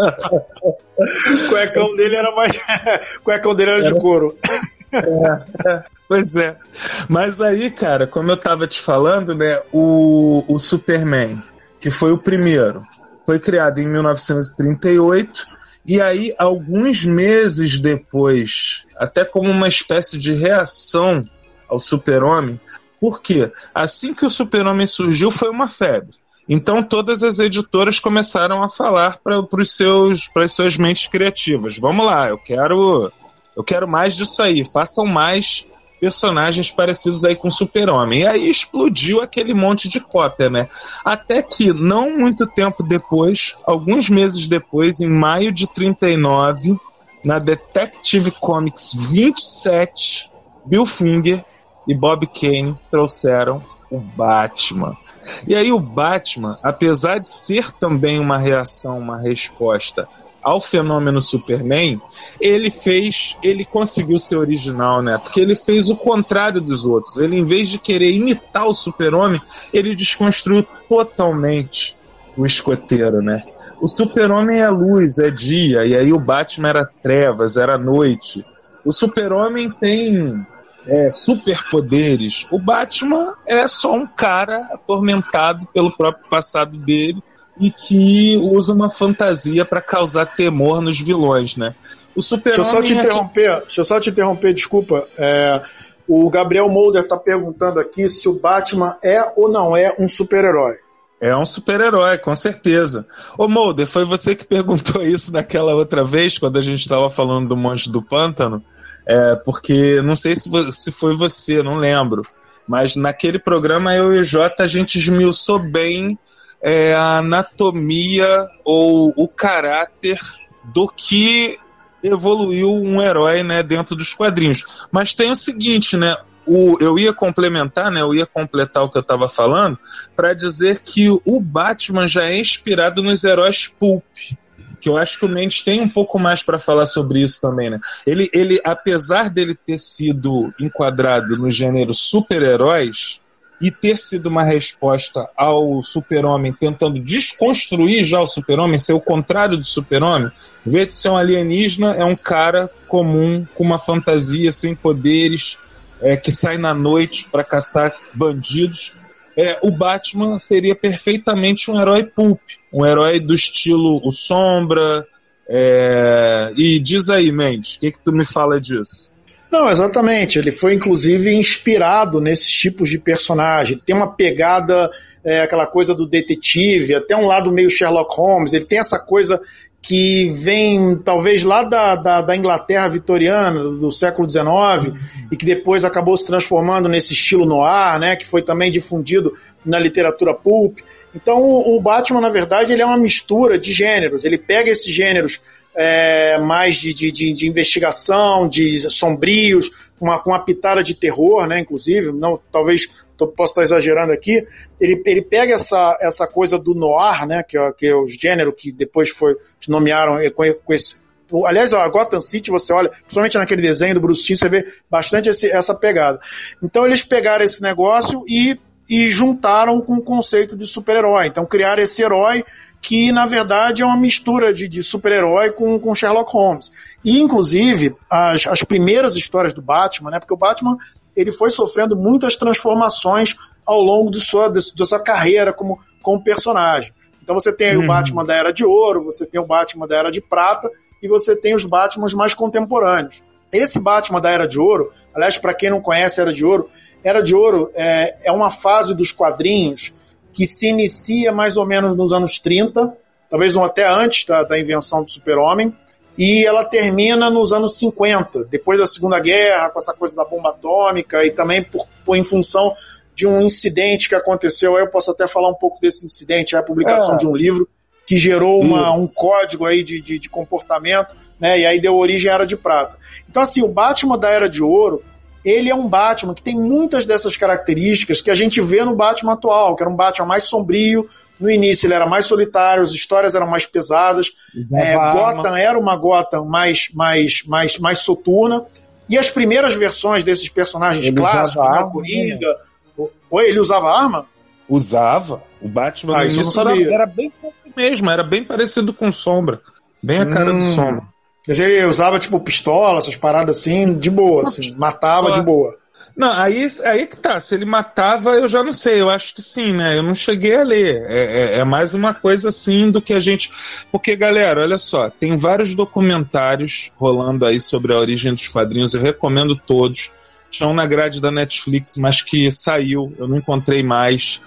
O cuecão dele era mais. O cuecão dele era, era... de couro. É, é, pois é. Mas aí, cara, como eu tava te falando, né, o, o Superman, que foi o primeiro, foi criado em mil novecentos e trinta e oito, e aí, alguns meses depois, até como uma espécie de reação ao Super-Homem, porque assim que o Super-Homem surgiu, foi uma febre. Então todas as editoras começaram a falar para os seus, para as suas mentes criativas. Vamos lá, eu quero, eu quero mais disso aí. Façam mais personagens parecidos aí com o Super-Homem. E aí explodiu aquele monte de cópia, né? Até que, não muito tempo depois, alguns meses depois, em maio de trinta e nove, na Detective Comics vinte e sete, Bill Finger e Bob Kane trouxeram o Batman. E aí o Batman, apesar de ser também uma reação, uma resposta ao fenômeno Superman, ele fez, ele conseguiu ser original, né? Porque ele fez o contrário dos outros. Ele, em vez de querer imitar o Super-Homem, ele desconstruiu totalmente o escoteiro, né? O Super-Homem é luz, é dia, e aí o Batman era trevas, era noite. O Super-Homem tem é, superpoderes. O Batman é só um cara atormentado pelo próprio passado dele e que usa uma fantasia para causar temor nos vilões, né? O Super-Homem... Deixa eu só te interromper, é... deixa eu só te interromper, desculpa. É, o Gabriel Molder está perguntando aqui se o Batman é ou não é um super-herói. É um super-herói, com certeza. Ô Molder, foi você que perguntou isso naquela outra vez, quando a gente estava falando do Monstro do Pântano? É, porque não sei se, se foi você, não lembro. Mas naquele programa eu e o Jota, a gente esmiuçou bem é, a anatomia ou o caráter do que evoluiu um herói, né, dentro dos quadrinhos. Mas tem o seguinte, né? O, eu ia complementar, né? Eu ia completar o que eu estava falando para dizer que o Batman já é inspirado nos heróis pulp, que eu acho que o Mendes tem um pouco mais para falar sobre isso também, né? Ele, ele, apesar dele ter sido enquadrado no gênero super-heróis e ter sido uma resposta ao Super-Homem tentando desconstruir já o Super-Homem, ser o contrário do Super-Homem, em vez de ser um alienígena, é um cara comum, com uma fantasia, sem poderes, é, que sai na noite para caçar bandidos. É, o Batman seria perfeitamente um herói pulp, um herói do estilo O Sombra. É... E diz aí, Mendes, o que, que tu me fala disso? Não, exatamente. Ele foi, inclusive, inspirado nesses tipos de personagem. Ele tem uma pegada, é, aquela coisa do detetive, até um lado meio Sherlock Holmes. Ele tem essa coisa que vem, talvez, lá da, da, da Inglaterra vitoriana, do século dezenove, e que depois acabou se transformando nesse estilo noir, né, que foi também difundido na literatura pulp. Então, o, o Batman, na verdade, ele é uma mistura de gêneros. Ele pega esses gêneros É, mais de, de, de investigação, de sombrios, uma, com uma pitada de terror, né, inclusive, não, talvez tô, posso estar exagerando aqui. Ele, ele pega essa, essa coisa do noir, né, que é, que é o gênero que depois foi, que nomearam com, com esse. Aliás, a Gotham City, você olha, principalmente naquele desenho do Bruce Timm, você vê bastante esse, essa pegada. Então eles pegaram esse negócio e, e juntaram com o conceito de super-herói. Então criaram esse herói que, na verdade, é uma mistura de, de super-herói com, com Sherlock Holmes. E, inclusive, as, as primeiras histórias do Batman, né, porque o Batman ele foi sofrendo muitas transformações ao longo de sua, de, de sua carreira como, como personagem. Então você tem aí uhum. o Batman da Era de Ouro, você tem o Batman da Era de Prata, e você tem os Batmans mais contemporâneos. Esse Batman da Era de Ouro, aliás, para quem não conhece a Era de Ouro, Era de Ouro é, é uma fase dos quadrinhos que se inicia mais ou menos nos anos trinta, talvez até antes da, da invenção do Super-Homem, e ela termina nos anos cinquenta, depois da Segunda Guerra, com essa coisa da bomba atômica, e também por, por, em função de um incidente que aconteceu. Aí eu posso até falar um pouco desse incidente, a publicação é. de um livro que gerou uma, um código aí de, de, de comportamento, né, e aí deu origem à Era de Prata. Então, assim, o Batman da Era de Ouro, ele é um Batman que tem muitas dessas características que a gente vê no Batman atual, que era um Batman mais sombrio, No início ele era mais solitário, as histórias eram mais pesadas, é, Gotham era uma Gotham mais, mais, mais, mais soturna, e as primeiras versões desses personagens ele clássicos, né, o Coringa... Oi, ele usava arma? Usava. O Batman ah, no início usava, era bem mesmo, era bem parecido com Sombra. Bem a cara hum. do Sombra. Quer dizer, ele usava tipo pistola, essas paradas assim, de boa, assim, matava de boa. Não, aí, aí que tá, se ele matava, eu já não sei, eu acho que sim, né? Eu não cheguei a ler. É, é, é mais uma coisa assim do que a gente. Porque, galera, olha só, tem vários documentários rolando aí sobre a origem dos quadrinhos, eu recomendo todos. Tinham na grade da Netflix, mas que saiu, eu não encontrei mais.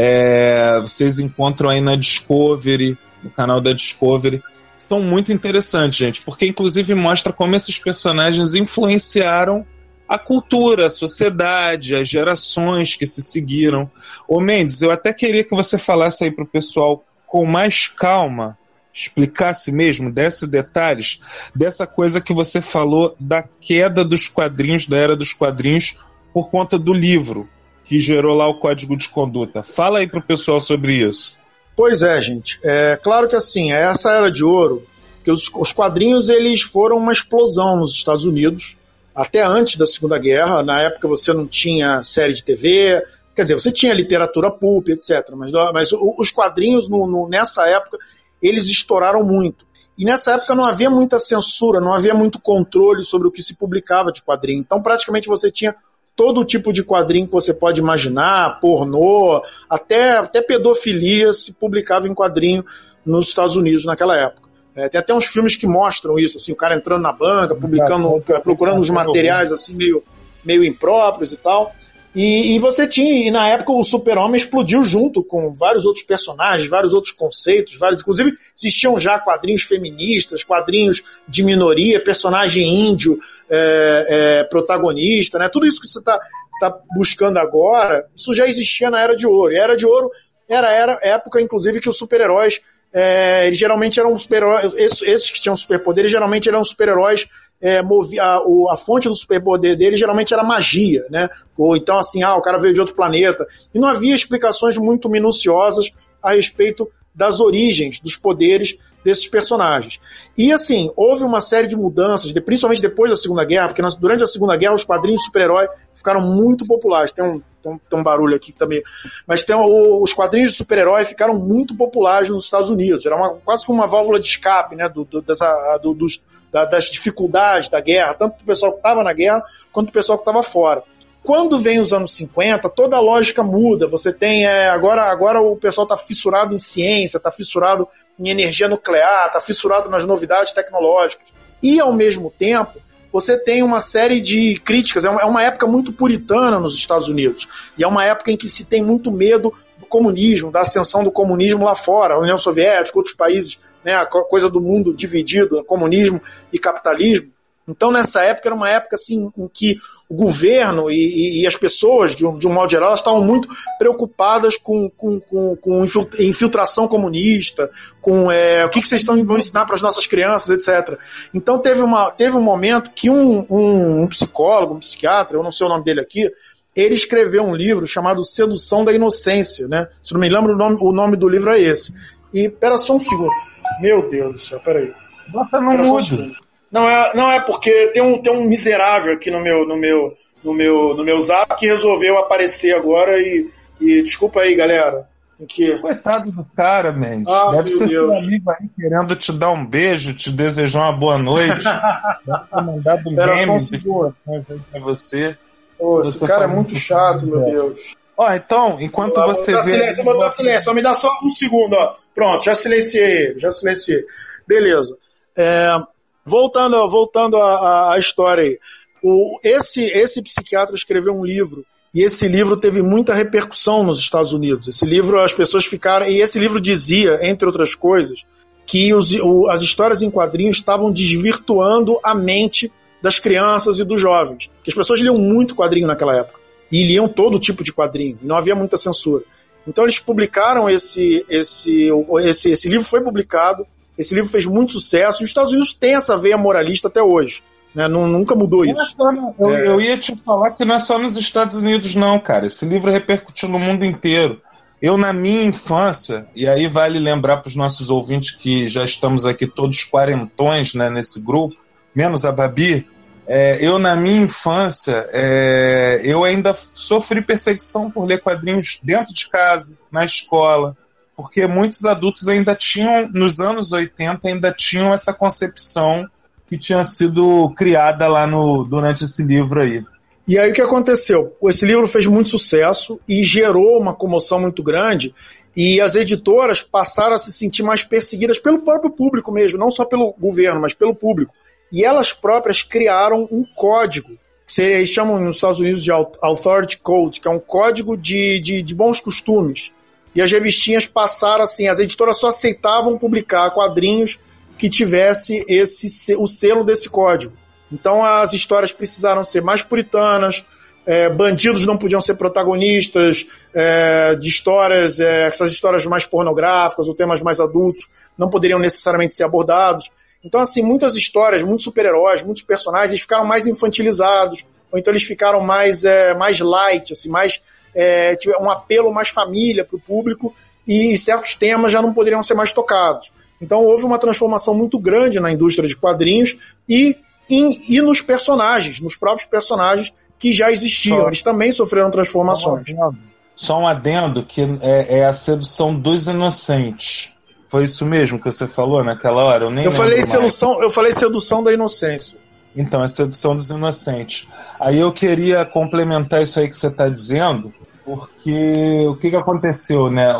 É, vocês encontram aí na Discovery, no canal da Discovery. São muito interessantes, gente, porque inclusive mostra como esses personagens influenciaram a cultura, a sociedade, as gerações que se seguiram. Ô Mendes, eu até queria que você falasse aí pro pessoal com mais calma, explicasse mesmo, desse detalhes, dessa coisa que você falou da queda dos quadrinhos, da era dos quadrinhos, por conta do livro que gerou lá o Código de Conduta. Fala aí pro pessoal sobre isso. Pois é, gente. É claro que assim, essa era de ouro, que os, os quadrinhos eles foram uma explosão nos Estados Unidos, até antes da Segunda Guerra. Na época você não tinha série de T V, quer dizer, você tinha literatura pulp, etcétera. Mas, mas os quadrinhos, no, no, nessa época, eles estouraram muito. E nessa época não havia muita censura, não havia muito controle sobre o que se publicava de quadrinho. Então praticamente você tinha todo tipo de quadrinho que você pode imaginar, pornô, até, até pedofilia se publicava em quadrinho nos Estados Unidos naquela época. É, tem até uns filmes que mostram isso, assim, o cara entrando na banca, publicando, procurando uns materiais assim, meio, meio impróprios e tal. E, e você tinha, e na época o Super-Homem explodiu junto com vários outros personagens, vários outros conceitos, vários, inclusive existiam já quadrinhos feministas, quadrinhos de minoria, personagem índio, é, é, protagonista, né? Tudo isso que você está tá buscando agora, isso já existia na Era de Ouro. E a Era de Ouro era a época, inclusive, que os super-heróis, é, eles geralmente eram super-heróis, esses, esses que tinham superpoderes, geralmente eram super-heróis. É, a, a fonte do superpoder dele geralmente era magia, né? Ou então assim, ah, o cara veio de outro planeta. E não havia explicações muito minuciosas a respeito das origens dos poderes desses personagens. E assim, houve uma série de mudanças, principalmente depois da Segunda Guerra, porque durante a Segunda Guerra os quadrinhos de super-herói ficaram muito populares. Tem um, tem um, tem um barulho aqui também. Mas tem, o, os quadrinhos de super-herói ficaram muito populares nos Estados Unidos. Era uma, quase como uma válvula de escape, né? Do, do, dessa, do, dos das dificuldades da guerra, tanto para o pessoal que estava na guerra, quanto para o pessoal que estava fora. Quando vem os anos cinquenta, toda a lógica muda. Você tem, é, agora, agora o pessoal está fissurado em ciência, está fissurado em energia nuclear, está fissurado nas novidades tecnológicas. E, ao mesmo tempo, você tem uma série de críticas. É uma, é uma época muito puritana nos Estados Unidos. E é uma época em que se tem muito medo do comunismo, da ascensão do comunismo lá fora, a União Soviética, outros países, né, a coisa do mundo dividido, comunismo e capitalismo. Então, nessa época, era uma época assim, em que o governo e, e, e as pessoas, de um, de um modo geral, elas estavam muito preocupadas com, com, com, com infiltração comunista, com é, o que, que vocês estão, vão ensinar para as nossas crianças, etcétera. Então, teve, uma, teve um momento que um, um, um psicólogo, um psiquiatra, eu não sei o nome dele aqui, ele escreveu um livro chamado Sedução da Inocência, né? Se não me lembro, o nome, o nome do livro é esse. E, pera só um segundo. Meu Deus do céu, peraí. Bota no mudo. Não é, não é porque tem um, tem um miserável aqui no meu, no meu, no meu, no meu zap que resolveu aparecer agora e, e desculpa aí, galera. Que... Coitado do cara, Mendes. Ah, deve ser Deus. Seu amigo aí querendo te dar um beijo, te desejar uma boa noite. Deve ter mandado um memes e informações aí pra você. Pô, esse cara é muito chato, meu Deus. Ó, então, enquanto eu você vê... Silêncio, eu vou botar silêncio, só me dá só um segundo, ó. Pronto, já silenciei ele, já silenciei. Beleza. É, voltando voltando à história aí. O, esse, esse psiquiatra escreveu um livro, e esse livro teve muita repercussão nos Estados Unidos. Esse livro, as pessoas ficaram... E esse livro dizia, entre outras coisas, que os, o, as histórias em quadrinhos estavam desvirtuando a mente das crianças e dos jovens. Porque as pessoas liam muito quadrinho naquela época. E liam todo tipo de quadrinho. E não havia muita censura. Então eles publicaram esse, esse, esse, esse livro, foi publicado, esse livro fez muito sucesso, e os Estados Unidos têm essa veia moralista até hoje, né? Nunca mudou isso. Não é só, eu, é... eu ia te falar que não é só nos Estados Unidos não, cara, esse livro repercutiu no mundo inteiro. Eu, na minha infância, e aí vale lembrar para os nossos ouvintes que já estamos aqui todos quarentões, né, nesse grupo, menos a Babi, é, eu, na minha infância, é, eu ainda sofri perseguição por ler quadrinhos dentro de casa, na escola, porque muitos adultos ainda tinham, nos anos oitenta, ainda tinham essa concepção que tinha sido criada lá no, durante esse livro aí. E aí o que aconteceu? Esse livro fez muito sucesso e gerou uma comoção muito grande, e as editoras passaram a se sentir mais perseguidas pelo próprio público mesmo, não só pelo governo, mas pelo público. E elas próprias criaram um código, que eles chamam nos Estados Unidos de Authority Code, que é um código de, de, de bons costumes. E as revistinhas passaram assim, as editoras só aceitavam publicar quadrinhos que tivesse esse, o selo desse código. Então as histórias precisaram ser mais puritanas, é, bandidos não podiam ser protagonistas é, de histórias, é, essas histórias mais pornográficas ou temas mais adultos não poderiam necessariamente ser abordados. Então, assim, muitas histórias, muitos super-heróis, muitos personagens, eles ficaram mais infantilizados, ou então eles ficaram mais, é, mais light, assim, mais, é, um apelo mais família para o público, e certos temas já não poderiam ser mais tocados. Então houve uma transformação muito grande na indústria de quadrinhos e E, e nos personagens, nos próprios personagens que já existiam. Só, eles também sofreram transformações. Só um adendo, só um adendo que é, é a sedução dos inocentes. Foi isso mesmo que você falou naquela hora? Eu nem eu falei sedução, eu falei sedução da inocência. Então, é sedução dos inocentes. Aí eu queria complementar isso aí que você está dizendo, porque o que, que aconteceu, né?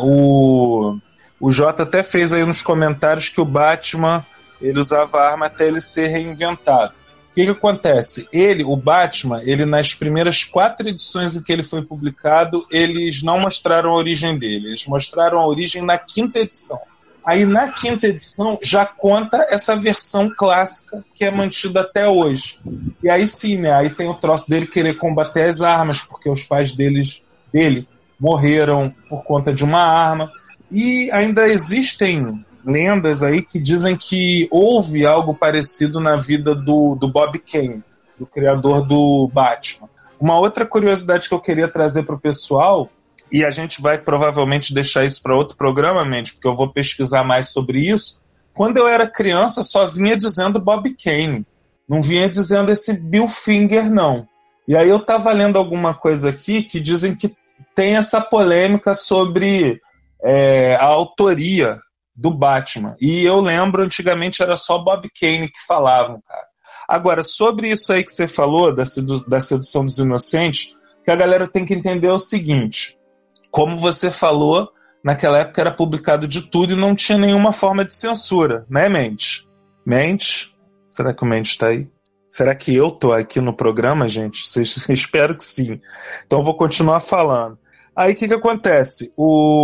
O, o Jota até fez aí nos comentários que o Batman ele usava a arma até ele ser reinventado. O que, que acontece? Ele, o Batman, ele nas primeiras quatro edições em que ele foi publicado, eles não mostraram a origem dele. Eles mostraram a origem na quinta edição. Aí na quinta edição já conta essa versão clássica que é mantida até hoje. E aí sim, né? Aí tem o troço dele querer combater as armas, porque os pais deles, dele morreram por conta de uma arma. E ainda existem lendas aí que dizem que houve algo parecido na vida do, do Bob Kane, do criador do Batman. Uma outra curiosidade que eu queria trazer para o pessoal, e a gente vai provavelmente deixar isso para outro programa, Mendes, porque eu vou pesquisar mais sobre isso. Quando eu era criança só vinha dizendo Bob Kane, não vinha dizendo esse Bill Finger não. E aí eu estava lendo alguma coisa aqui que dizem que tem essa polêmica sobre é, a autoria do Batman. E eu lembro, antigamente era só Bob Kane que falavam, cara. Agora, sobre isso aí que você falou, da, sedu- da sedução dos inocentes, que a galera tem que entender é o seguinte: como você falou, naquela época era publicado de tudo e não tinha nenhuma forma de censura, né, Mendes? Mendes? Será que o Mendes está aí? Será que eu tô aqui no programa, gente? Vocês, espero que sim. Então eu vou continuar falando. Aí o que que acontece?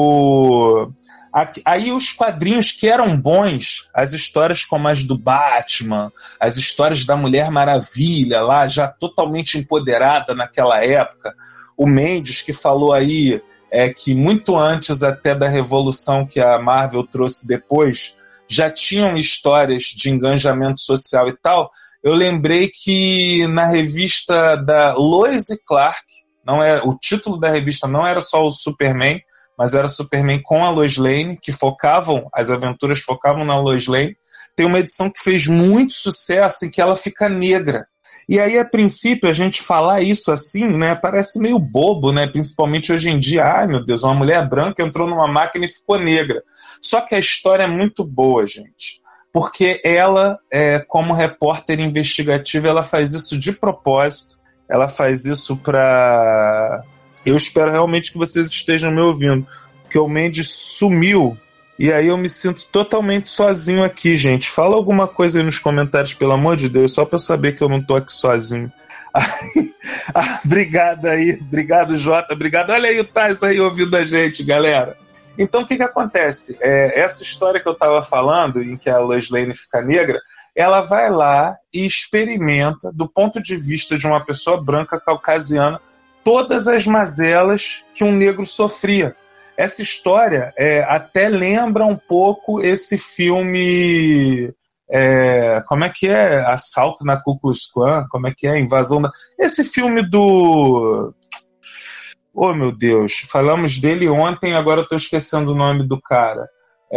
O... Aí os quadrinhos que eram bons, as histórias como as do Batman, as histórias da Mulher Maravilha, lá já totalmente empoderada naquela época, o Mendes que falou aí é, que muito antes até da revolução que a Marvel trouxe depois, já tinham histórias de engajamento social e tal. Eu lembrei que na revista da Lois e Clark, não é, o título da revista não era só o Superman, mas era Superman com a Lois Lane, que focavam, as aventuras focavam na Lois Lane. Tem uma edição que fez muito sucesso em que ela fica negra. E aí, a princípio, a gente falar isso assim, né, parece meio bobo, né, principalmente hoje em dia. Ai, meu Deus, uma mulher branca entrou numa máquina e ficou negra. Só que a história é muito boa, gente. Porque ela, é, como repórter investigativa, ela faz isso de propósito. Ela faz isso para... Eu espero realmente que vocês estejam me ouvindo, porque o Mendes sumiu e aí eu me sinto totalmente sozinho aqui, gente. Fala alguma coisa aí nos comentários, pelo amor de Deus, só para eu saber que eu não tô aqui sozinho. Aí, ah, obrigado aí, obrigado Jota, obrigado. Olha aí o Tais aí ouvindo a gente, galera. Então o que que acontece? É, essa história que eu estava falando, em que a Lois Lane fica negra, ela vai lá e experimenta, do ponto de vista de uma pessoa branca caucasiana, todas as mazelas que um negro sofria. Essa história é, até lembra um pouco esse filme... É, como é que é? Assalto na Ku Klux Klan? Como é que é? Invasão da... Esse filme do... Oh, meu Deus, falamos dele ontem, agora eu tô esquecendo o nome do cara.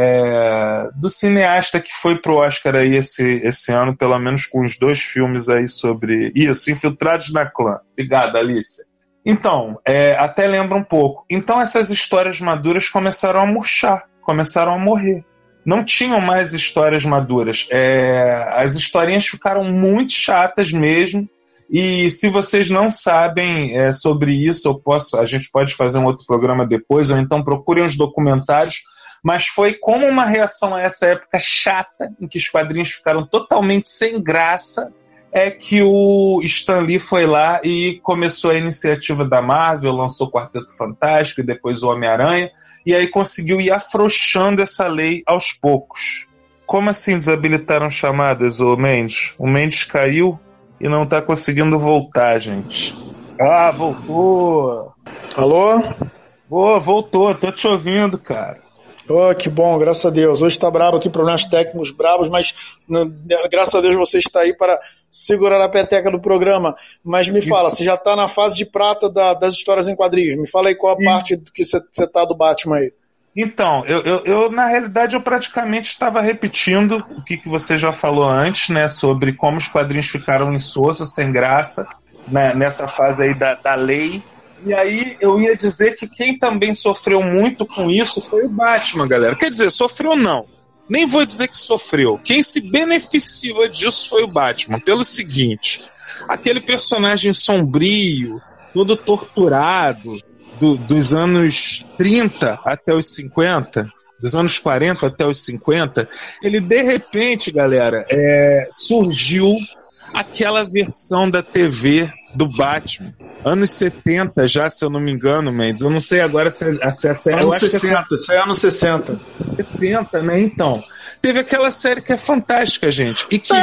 É, do cineasta que foi pro Oscar aí esse, esse ano, pelo menos com os dois filmes aí sobre isso, Infiltrados na Clã. Obrigado, Alicia. Então, é, até lembra um pouco. Então essas histórias maduras começaram a murchar, começaram a morrer. Não tinham mais histórias maduras. É, as historinhas ficaram muito chatas mesmo. E se vocês não sabem é, sobre isso, eu posso, a gente pode fazer um outro programa depois, ou então procurem os documentários. Mas foi como uma reação a essa época chata, em que os quadrinhos ficaram totalmente sem graça, é que o Stan Lee foi lá e começou a iniciativa da Marvel, lançou o Quarteto Fantástico e depois o Homem-Aranha, e aí conseguiu ir afrouxando essa lei aos poucos. Como assim desabilitaram chamadas, ô Mendes? O Mendes caiu e não tá conseguindo voltar, gente. Ah, voltou! Alô? Boa, voltou, tô te ouvindo, cara. Oh, que bom, graças a Deus. Hoje está brabo aqui, problemas técnicos bravos, mas não, graças a Deus você está aí para segurar a peteca do programa. Mas me fala, você já está na fase de prata da, das histórias em quadrinhos. Me fala aí qual a e... parte que você está do Batman aí. Então, eu, eu, eu na realidade eu praticamente estava repetindo o que, que você já falou antes, né, sobre como os quadrinhos ficaram insosso, sem graça, né, nessa fase aí da, da lei. E aí eu ia dizer que quem também sofreu muito com isso foi o Batman, galera. Quer dizer, sofreu não. Nem vou dizer que sofreu. Quem se beneficiou disso foi o Batman. Pelo seguinte, aquele personagem sombrio, todo torturado, do, dos anos trinta até os cinquenta, dos anos quarenta até os cinquenta, ele de repente, galera, é, surgiu aquela versão da T V do Batman, anos setenta já, se eu não me engano, Mendes. Eu não sei agora se é, se é a série. Anos sessenta, isso é anos sessenta. sessenta, né? Então, teve aquela série que é fantástica, gente. E que.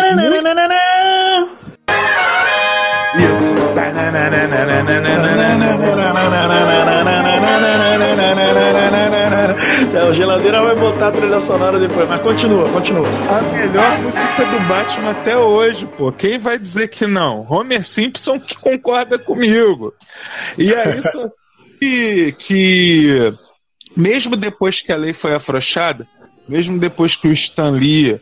Isso. A geladeira vai botar a trilha sonora depois, mas continua, continua. A melhor música do Batman até hoje, pô. Quem vai dizer que não? Homer Simpson que concorda comigo. E é isso que, que mesmo depois que a lei foi afrouxada, mesmo depois que o Stan Lee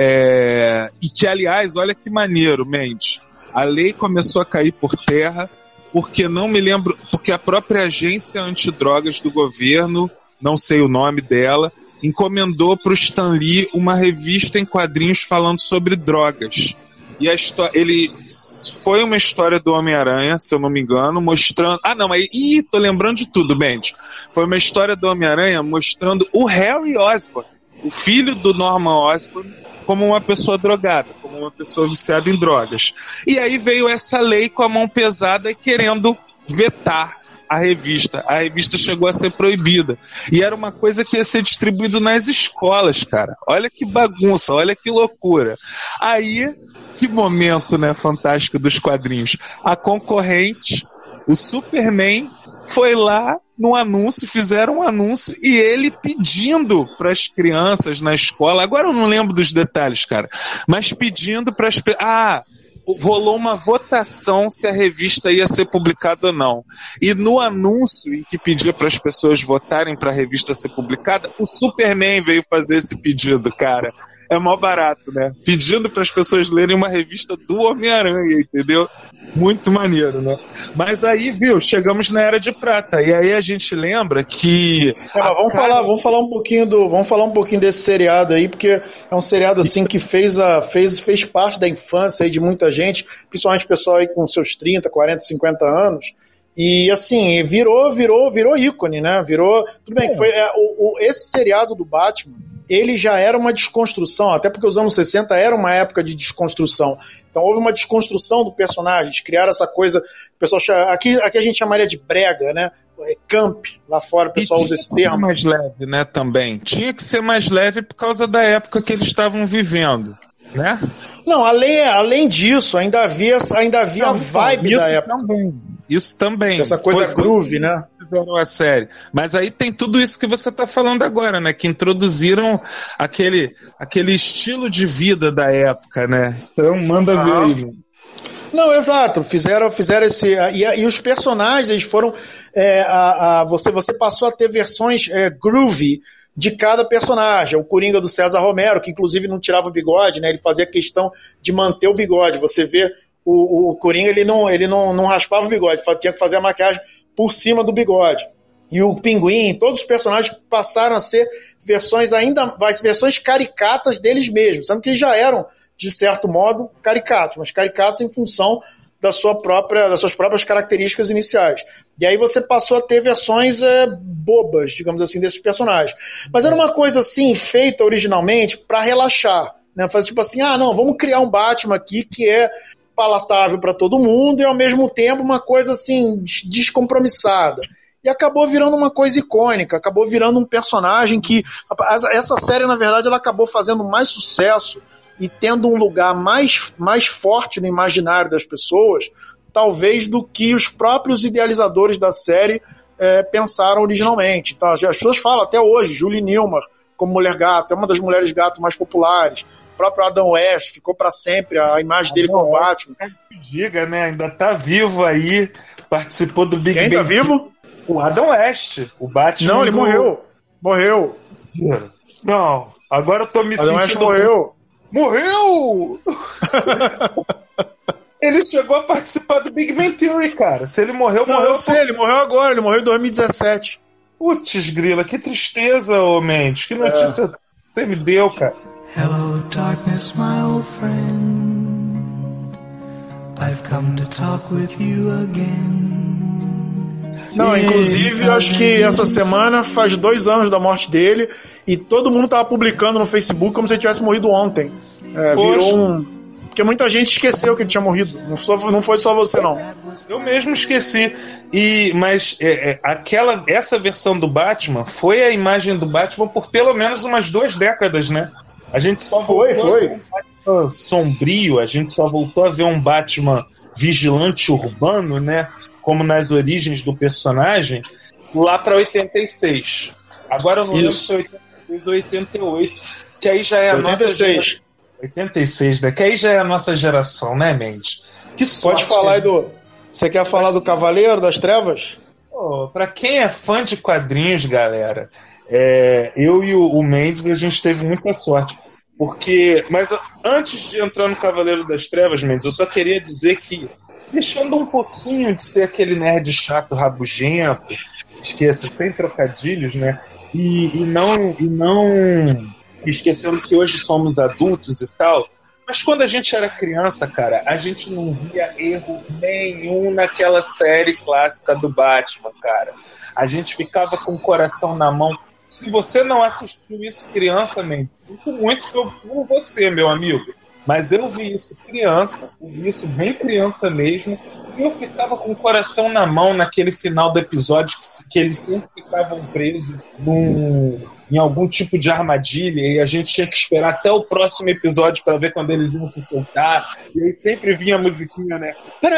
é, e que, aliás, olha que maneiro, Mendes, a lei começou a cair por terra porque não me lembro, porque a própria agência antidrogas do governo, não sei o nome dela, encomendou para o Stan Lee uma revista em quadrinhos falando sobre drogas. E a história, ele foi uma história do Homem-Aranha, se eu não me engano, mostrando... Ah, não, mas... Ih, tô lembrando de tudo, Mendes. Foi uma história do Homem-Aranha mostrando o Harry Osborn, o filho do Norman Osborn, como uma pessoa drogada, como uma pessoa viciada em drogas. E aí veio essa lei com a mão pesada e querendo vetar a revista. A revista chegou a ser proibida. E era uma coisa que ia ser distribuída nas escolas, cara. Olha que bagunça, olha que loucura. Aí, que momento, né, fantástico dos quadrinhos. A concorrente, o Superman, foi lá no anúncio, fizeram um anúncio e ele pedindo para as crianças na escola, agora eu não lembro dos detalhes, cara, mas pedindo para as... Ah, rolou uma votação se a revista ia ser publicada ou não. E no anúncio em que pedia para as pessoas votarem para a revista ser publicada, o Superman veio fazer esse pedido, cara. É mó barato, né? Pedindo para as pessoas lerem uma revista do Homem-Aranha, entendeu? Muito maneiro, né? Mas aí, viu, chegamos na Era de Prata. E aí a gente lembra que... É, mas vamos, cara... falar, vamos, falar um pouquinho do, vamos falar um pouquinho desse seriado aí, porque é um seriado assim que fez, a, fez, fez parte da infância aí de muita gente, principalmente pessoal aí com seus trinta, quarenta, cinquenta anos. E assim, virou, virou, virou ícone, né? Virou. Tudo bem, é. foi, é, o, o, esse seriado do Batman, ele já era uma desconstrução, até porque os anos sessenta era uma época de desconstrução. Então houve uma desconstrução do personagem, de criar essa coisa, o pessoal chama, aqui, aqui a gente chamaria de brega, né? Camp, lá fora o pessoal usa esse termo. Mais leve, né, também. Tinha que ser mais leve por causa da época que eles estavam vivendo, né? Não, além, além disso, ainda havia, ainda havia Não, a vibe da época. Também. Isso também. Essa coisa foi, groove, né? Fizeram a série. Mas aí tem tudo isso que você está falando agora, né? Que introduziram aquele, aquele estilo de vida da época, né? Então manda ah. ver aí. Não, exato. Fizeram, fizeram esse. E, e os personagens foram. É, a, a, você, você passou a ter versões é, groovy de cada personagem. O Coringa do César Romero, que inclusive não tirava o bigode, né? Ele fazia questão de manter o bigode. Você vê o, o Coringa, ele, não, ele não, não raspava o bigode, tinha que fazer a maquiagem por cima do bigode. E o Pinguim, todos os personagens passaram a ser versões ainda mais, versões caricatas deles mesmos, sendo que eles já eram, de certo modo, caricatos, mas caricatos em função da sua própria, das suas próprias características iniciais. E aí você passou a ter versões é, bobas, digamos assim, desses personagens. Mas era uma coisa assim, feita originalmente para relaxar, né? Fazer tipo assim, ah, não, vamos criar um Batman aqui que é palatável para todo mundo e ao mesmo tempo uma coisa assim, descompromissada. E acabou virando uma coisa icônica, acabou virando um personagem que... Essa série, na verdade, ela acabou fazendo mais sucesso e tendo um lugar mais, mais forte no imaginário das pessoas, talvez do que os próprios idealizadores da série é, pensaram originalmente. Então, as pessoas falam até hoje, Julie Newmar como Mulher Gato, é uma das mulheres gato mais populares. O próprio Adam West ficou para sempre a imagem dele como Batman. Diga, né? Ainda tá vivo aí, participou do Big Bang. Quem tá vivo? O Adam West, o Batman. Não, ele do... morreu. Morreu. Não, agora eu tô me Adam sentindo... West morreu. Morreu! Ele chegou a participar do Big Bang Theory, cara. Se ele morreu, não, morreu. Eu sei, por... ele morreu agora, ele morreu em dois mil e dezessete. Putz, grila, que tristeza, ô Mendes. Que notícia é. Você me deu, cara. Hello, darkness, my old friend. I've come to talk with you again. Não, inclusive, eu acho que essa semana faz dois anos da morte dele e todo mundo tava publicando no Facebook como se ele tivesse morrido ontem. É, virou um... Porque muita gente esqueceu que ele tinha morrido. Não, só, não foi só você, não. Eu mesmo esqueci. E, mas é, é, aquela, essa versão do Batman foi a imagem do Batman por pelo menos umas duas décadas, né? A gente só foi, voltou foi. a ver um Batman sombrio, a gente só voltou a ver um Batman vigilante urbano, né? Como nas origens do personagem, lá para oitenta e seis. Agora eu não lembro se é oitenta e seis ou oitenta e oito, que aí já é a oitenta e seis. Nossa geração. oitenta e seis, né? Que aí já é a nossa geração, né, Mendes? Que sorte. Pode falar aí do... Você quer falar do Cavaleiro das Trevas? Oh, pra quem é fã de quadrinhos, galera, é, eu e o, o Mendes, a gente teve muita sorte. Porque, mas antes de entrar no Cavaleiro das Trevas, Mendes, eu só queria dizer que, deixando um pouquinho de ser aquele nerd chato, rabugento, esqueça, sem trocadilhos, né? E, e não... E não esquecendo que hoje somos adultos e tal, mas quando a gente era criança, cara, a gente não via erro nenhum naquela série clássica do Batman, cara. A gente ficava com o coração na mão. Se você não assistiu isso criança, man, sinto muito por você, meu amigo. Mas eu vi isso criança, eu vi isso bem criança mesmo, e eu ficava com o coração na mão naquele final do episódio que, que eles sempre ficavam presos num, em algum tipo de armadilha, e a gente tinha que esperar até o próximo episódio para ver quando eles iam se soltar, e aí sempre vinha a musiquinha, né?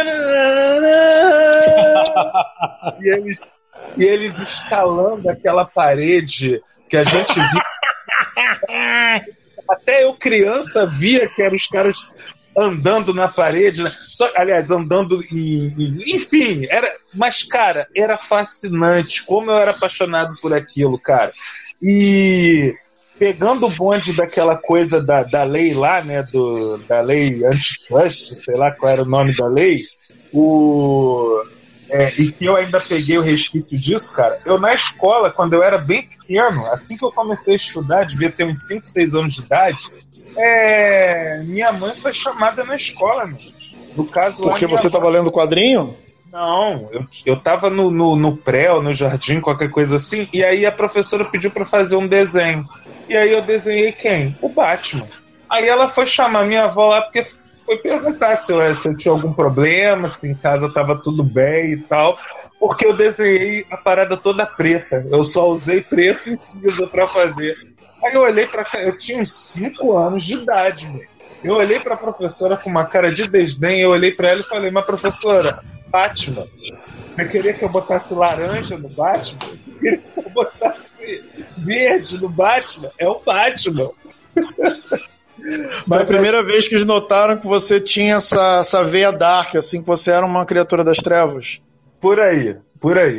e, eles, e eles escalando aquela parede que a gente via. Até eu, criança, via que eram os caras andando na parede, né? Só, aliás, andando em, em, enfim, era, mas, cara, era fascinante, como eu era apaixonado por aquilo, cara. E pegando o bonde daquela coisa da, da lei lá, né, do, da lei antitrust, sei lá qual era o nome da lei, o... É, e que eu ainda peguei o resquício disso, cara. Eu na escola, quando eu era bem pequeno, assim que eu comecei a estudar, devia ter uns cinco, seis anos de idade, é, minha mãe foi chamada na escola, né? No caso, porque você estava lendo quadrinho? Não, eu, eu tava no, no, no pré ou no jardim, qualquer coisa assim, e aí a professora pediu para fazer um desenho. E aí eu desenhei quem? O Batman. Aí ela foi chamar minha avó lá porque foi perguntar se eu, se eu tinha algum problema, se em casa tava tudo bem e tal, porque eu desenhei a parada toda preta. Eu só usei preto e cinza pra fazer. Aí eu olhei pra cá, eu tinha uns cinco anos de idade, né? Eu olhei pra professora com uma cara de desdém, eu olhei pra ela e falei, mas professora, Batman, você queria que eu botasse laranja no Batman? Você queria que eu botasse verde no Batman? É o Batman. Foi a primeira vez que eles notaram que você tinha essa, essa veia dark, assim, que você era uma criatura das trevas. Por aí, por aí.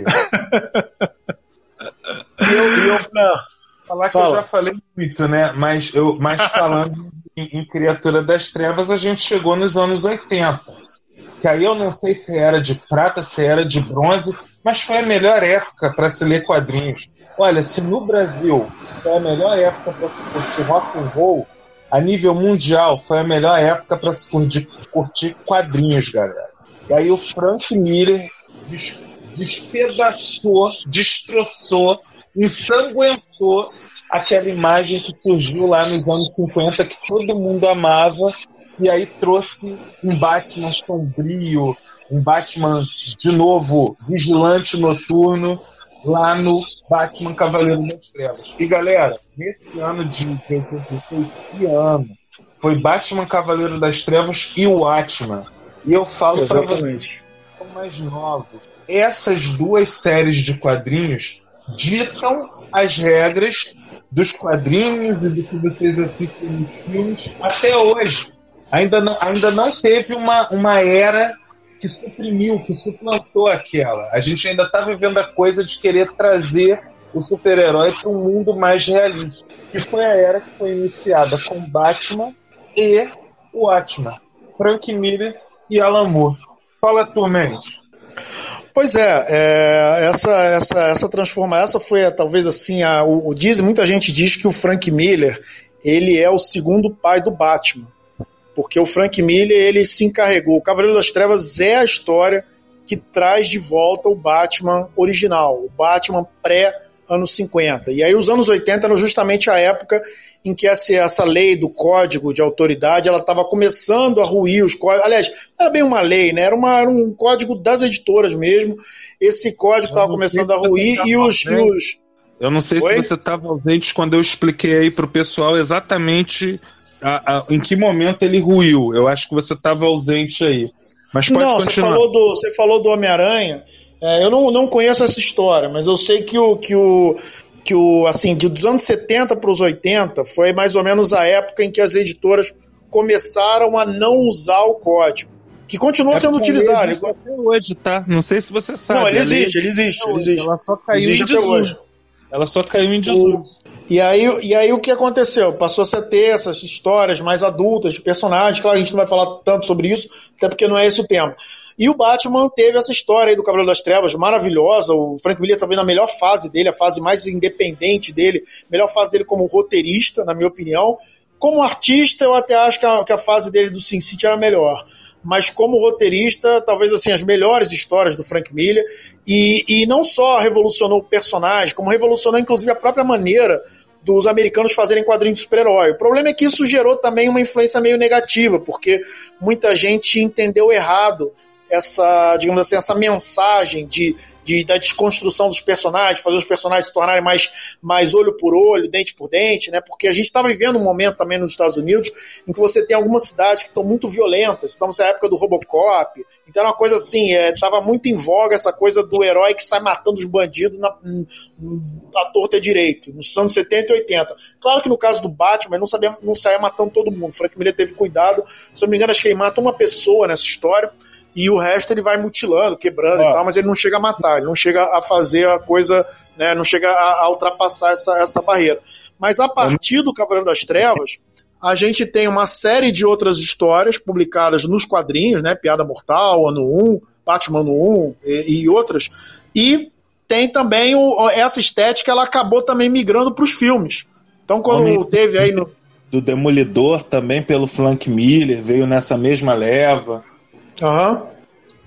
E eu, e eu não, falar que Fala. eu já falei muito, né? Mas, eu, mas falando em, em criatura das trevas, a gente chegou nos anos oitenta. Que aí eu não sei se era de prata, se era de bronze, mas foi a melhor época para se ler quadrinhos. Olha, se no Brasil foi a melhor época para se curtir rock and roll, a nível mundial foi a melhor época para se curtir, curtir quadrinhos, galera. E aí o Frank Miller des, despedaçou, destroçou, ensanguentou aquela imagem que surgiu lá nos anos cinquenta, que todo mundo amava, e aí trouxe um Batman sombrio, um Batman, de novo, vigilante noturno, lá no Batman Cavaleiro das Trevas. E galera, nesse ano de oitenta e seis, que ano? Foi Batman Cavaleiro das Trevas e o Watchmen. E eu falo para vocês que são mais novos. Essas duas séries de quadrinhos ditam as regras dos quadrinhos e do que vocês assistem nos filmes até hoje. Ainda não, ainda não teve uma, uma era que suprimiu, que suplantou aquela. A gente ainda está vivendo a coisa de querer trazer o super-herói para um mundo mais realista. Que foi a era que foi iniciada com Batman e o Watchmen. Frank Miller e Alan Moore. Fala tu, Mendes. Pois é, é, essa, essa, essa transformação, essa foi talvez assim, a, o, o diz, muita gente diz que o Frank Miller, ele é o segundo pai do Batman, porque o Frank Miller, ele se encarregou, o Cavaleiro das Trevas é a história que traz de volta o Batman original, o Batman pré-anos cinquenta, e aí os anos oitenta eram justamente a época em que essa, essa lei do código de autoridade, ela estava começando a ruir os códigos. Aliás, não era bem uma lei, né? Era, uma, era um código das editoras mesmo. Esse código estava começando a ruir e os, e os... Eu não sei Oi? se você estava ausente quando eu expliquei aí para o pessoal exatamente a, a, em que momento ele ruiu. Eu acho que você estava ausente aí. Mas pode não, continuar. Você falou do, você falou do Homem-Aranha. É, eu não, não conheço essa história, mas eu sei que o... Que o que o, assim, de, dos anos setenta para os oitenta foi mais ou menos a época em que as editoras começaram a não usar o código, que continua é sendo utilizado. Ele até hoje, tá? Não sei se você sabe. Não, ele existe, ele existe, ele existe. Ela só caiu existe em desuso. Ela só caiu em desuso. E aí, e aí o que aconteceu? Passou-se a ter essas histórias mais adultas de personagens. Claro, a gente não vai falar tanto sobre isso, até porque não é esse o tema. E o Batman teve essa história aí do Cavaleiro das Trevas, maravilhosa. O Frank Miller também na melhor fase dele, a fase mais independente dele, melhor fase dele como roteirista, na minha opinião. Como artista, eu até acho que a, que a fase dele do Sin City era melhor. Mas como roteirista, talvez assim, as melhores histórias do Frank Miller. E, e não só revolucionou o personagem, como revolucionou inclusive a própria maneira dos americanos fazerem quadrinhos de super-herói. O problema é que isso gerou também uma influência meio negativa, porque muita gente entendeu errado essa, digamos assim, essa mensagem de, de, da desconstrução dos personagens, fazer os personagens se tornarem mais, mais olho por olho, dente por dente, né? Porque a gente está vivendo um momento também nos Estados Unidos em que você tem algumas cidades que estão muito violentas, estamos na época do Robocop, então é uma coisa assim, estava é, muito em voga essa coisa do herói que sai matando os bandidos na, na torta direito, nos anos setenta e oitenta. Claro que no caso do Batman, ele não, sabia, não saía matando todo mundo, o Frank Miller teve cuidado, se eu não me engano, acho que ele mata uma pessoa nessa história, e o resto ele vai mutilando, quebrando ah. e tal, mas ele não chega a matar, ele não chega a fazer a coisa, né, não chega a, a ultrapassar essa, essa barreira. Mas a partir do Cavaleiro das Trevas, a gente tem uma série de outras histórias publicadas nos quadrinhos, né, Piada Mortal, Ano um, Batman Ano um e, e outras, e tem também o, essa estética, ela acabou também migrando para os filmes. Então quando Homem teve aí no... do Demolidor também pelo Frank Miller, veio nessa mesma leva. Aham. Uhum.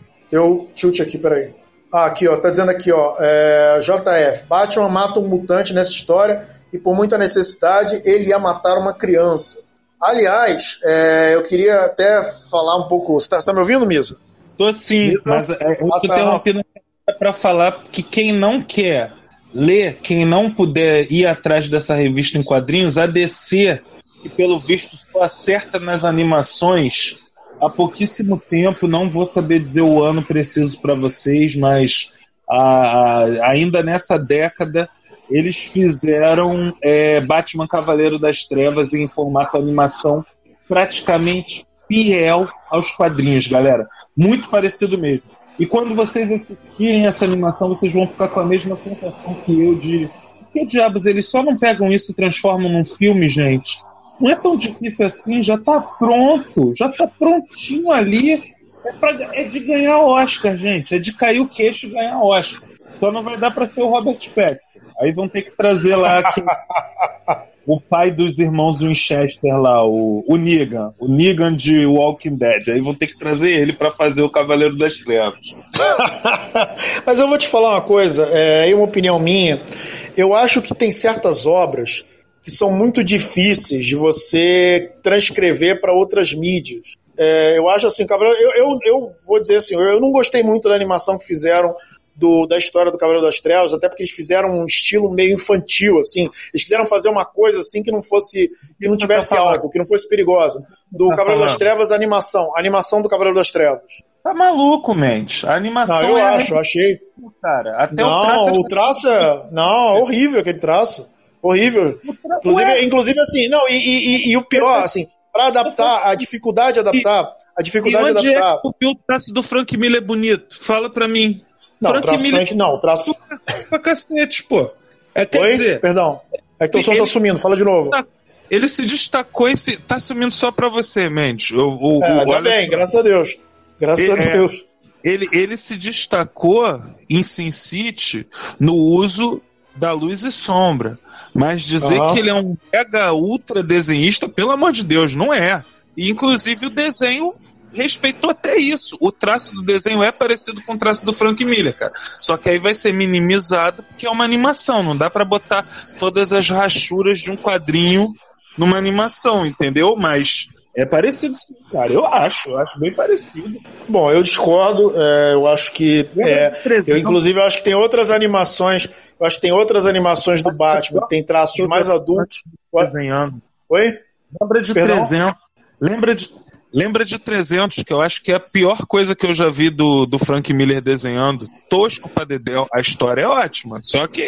Eu tilt aqui, peraí. Ah, aqui, ó. Tá dizendo aqui, ó. É, J F. Batman mata um mutante nessa história e por muita necessidade ele ia matar uma criança. Aliás, é, eu queria até falar um pouco. Você tá, você tá me ouvindo, Misa? Tô sim, Misa? Mas é, eu ah, tô tá, interrompendo para falar que quem não quer ler, quem não puder ir atrás dessa revista em quadrinhos, a D C, que pelo visto só acerta nas animações há pouquíssimo tempo, não vou saber dizer o ano preciso para vocês, mas a, a, ainda nessa década eles fizeram é, Batman Cavaleiro das Trevas em formato animação praticamente fiel aos quadrinhos, galera. Muito parecido mesmo. E quando vocês assistirem essa animação, vocês vão ficar com a mesma sensação que eu de... Que diabos, eles só não pegam isso e transformam num filme, gente? Não é tão difícil assim, já tá pronto, já tá prontinho ali. É, pra, é de ganhar Oscar, gente. É de cair o queixo e ganhar Oscar. Só não vai dar pra ser o Robert Pattinson. Aí vão ter que trazer lá que, o pai dos irmãos Winchester lá, o, o Negan. O Negan de Walking Dead. Aí vão ter que trazer ele pra fazer o Cavaleiro das Trevas. Mas eu vou te falar uma coisa, é uma opinião minha. Eu acho que tem certas obras que são muito difíceis de você transcrever para outras mídias. É, eu acho assim, Cavaleiro, eu, eu, eu vou dizer assim, eu não gostei muito da animação que fizeram do, da história do Cavaleiro das Trevas, até porque eles fizeram um estilo meio infantil, assim. Eles quiseram fazer uma coisa assim que não fosse, que não tivesse algo, que não fosse perigosa. Do Cavaleiro das Trevas, a animação, a animação do Cavaleiro das Trevas. Tá maluco, mente. A animação não, eu é acho, eu achei. Cara, até não, o traço, o traço é, não, é horrível aquele traço. Horrível. Inclusive, inclusive assim, não, e, e, e o pior, assim, para adaptar, a dificuldade de adaptar, a dificuldade de adaptar. É porque o traço do Frank Miller é bonito? Fala pra mim. Não, Frank o traço Miller... Frank, não, o traço... Pra cacete, pô. É, quer Oi? dizer... Perdão. É que teu som tá sumindo, fala de novo. Ele se destacou e se... tá sumindo só pra você, Mendes. O, o, é, o, tá bem, só. Graças a Deus. Graças ele, a Deus. É, ele, ele se destacou em Sin City no uso da luz e sombra. Mas dizer uhum. que ele é um mega ultra desenhista, pelo amor de Deus, não é. E inclusive o desenho respeitou até isso. O traço do desenho é parecido com o traço do Frank Miller, cara. Só que aí vai ser minimizado porque é uma animação. Não dá pra botar todas as rachuras de um quadrinho numa animação, entendeu? Mas é parecido sim, cara. Eu acho, eu acho bem parecido. Bom, eu discordo. É, eu acho que... É, eu, inclusive, eu acho que tem outras animações... Eu acho que tem outras animações do Batman que tem traços mais adultos. Desenhando. Oi? Lembra de Perdão? trezentos. Lembra de, lembra de trezentos, que eu acho que é a pior coisa que eu já vi do, do Frank Miller desenhando. Tosco pra dedéu. A história é ótima, só que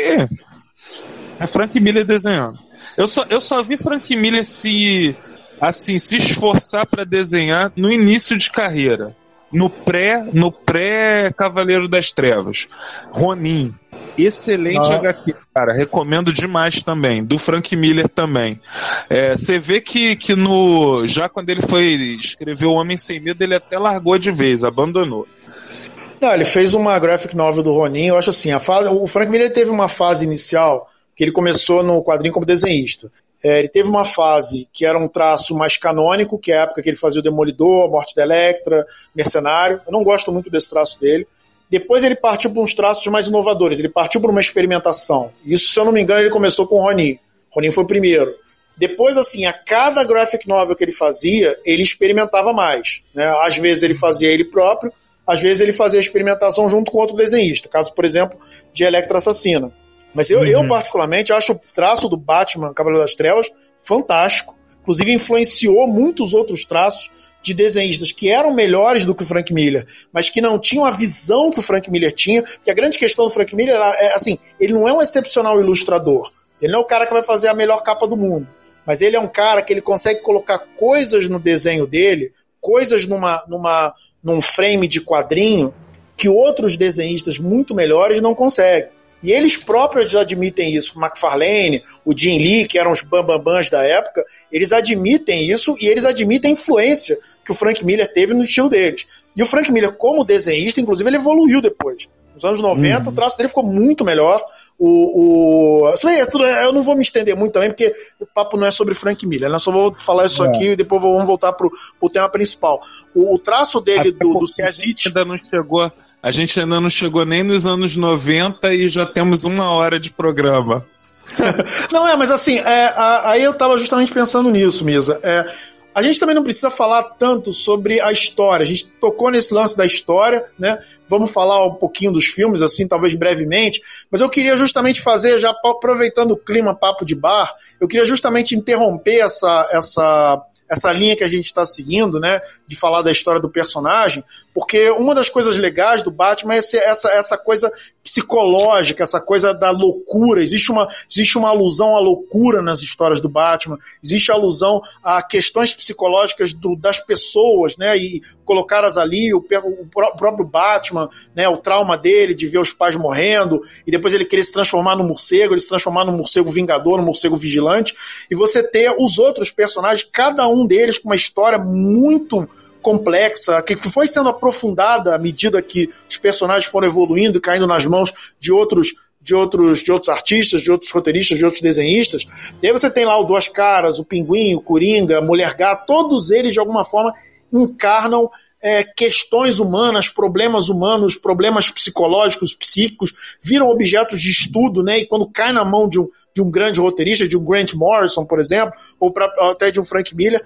é Frank Miller desenhando. Eu só, eu só vi Frank Miller se, assim, se esforçar pra desenhar no início de carreira. No pré, no pré Cavaleiro das Trevas. Ronin. Excelente ah. agá quê, cara. Recomendo demais também. Do Frank Miller também. Você é, vê que, que no, já quando ele foi escrever O Homem Sem Medo, ele até largou de vez, abandonou. Não, ele fez uma graphic novel do Ronin. Eu acho assim, a fase, o Frank Miller teve uma fase inicial que ele começou no quadrinho como desenhista. É, ele teve uma fase que era um traço mais canônico, que é a época que ele fazia o Demolidor, a Morte da Electra, Mercenário. Eu não gosto muito desse traço dele. Depois ele partiu para uns traços mais inovadores, ele partiu para uma experimentação. Isso, se eu não me engano, ele começou com o Ronin. Ronin foi o primeiro. Depois, assim, a cada graphic novel que ele fazia, ele experimentava mais. Né? Às vezes ele fazia ele próprio, às vezes ele fazia a experimentação junto com outro desenhista. Caso, por exemplo, de Electra Assassina. Mas eu, uhum. eu, particularmente, acho o traço do Batman, Cavaleiro das Trevas, fantástico. Inclusive, influenciou muitos outros traços de desenhistas que eram melhores do que o Frank Miller, mas que não tinham a visão que o Frank Miller tinha, porque a grande questão do Frank Miller é, assim, ele não é um excepcional ilustrador, ele não é o cara que vai fazer a melhor capa do mundo, mas ele é um cara que ele consegue colocar coisas no desenho dele, coisas numa, numa, num frame de quadrinho, que outros desenhistas muito melhores não conseguem. E eles próprios admitem isso. O McFarlane, o Jim Lee, que eram os bambambãs da época, eles admitem isso e eeles admitem a influência que o Frank Miller teve no estilo deles. E o Frank Miller, como desenhista, inclusive, ele evoluiu depois. Nos anos noventa, uhum. o traço dele ficou muito melhor. O, o... Eu não vou me estender muito também, porque o papo não é sobre Frank Miller. Eu só vou falar isso é. aqui e depois vamos voltar pro, pro tema principal. O, o traço dele Até do, do Sin City... ainda não chegou... A gente ainda não chegou nem nos anos noventa e já temos uma hora de programa. Não, é, mas assim, é, a, aí eu estava justamente pensando nisso, Misa. É, a gente também não precisa falar tanto sobre a história. A gente tocou nesse lance da história, né? Vamos falar um pouquinho dos filmes, assim, talvez brevemente. Mas eu queria justamente fazer, já aproveitando o clima papo de bar, eu queria justamente interromper essa... essa essa linha que a gente está seguindo, né, de falar da história do personagem, porque uma das coisas legais do Batman é esse, essa, essa coisa psicológica, essa coisa da loucura. Existe uma, existe uma alusão à loucura nas histórias do Batman, existe alusão a questões psicológicas do, das pessoas, né, e colocá-las ali, o, o próprio Batman, né, o trauma dele de ver os pais morrendo, e depois ele querer se transformar no morcego, ele se transformar no morcego vingador, no morcego vigilante, e você ter os outros personagens, cada um deles com uma história muito complexa, que foi sendo aprofundada à medida que os personagens foram evoluindo e caindo nas mãos de outros, de outros, de outros artistas, de outros roteiristas, de outros desenhistas. E aí você tem lá o Duas Caras, o Pinguim, o Coringa, a Mulher Gato, todos eles de alguma forma encarnam é, questões humanas, problemas humanos, problemas psicológicos, psíquicos, viram objetos de estudo, né? E quando cai na mão de um de um grande roteirista, de um Grant Morrison, por exemplo, ou pra, até de um Frank Miller,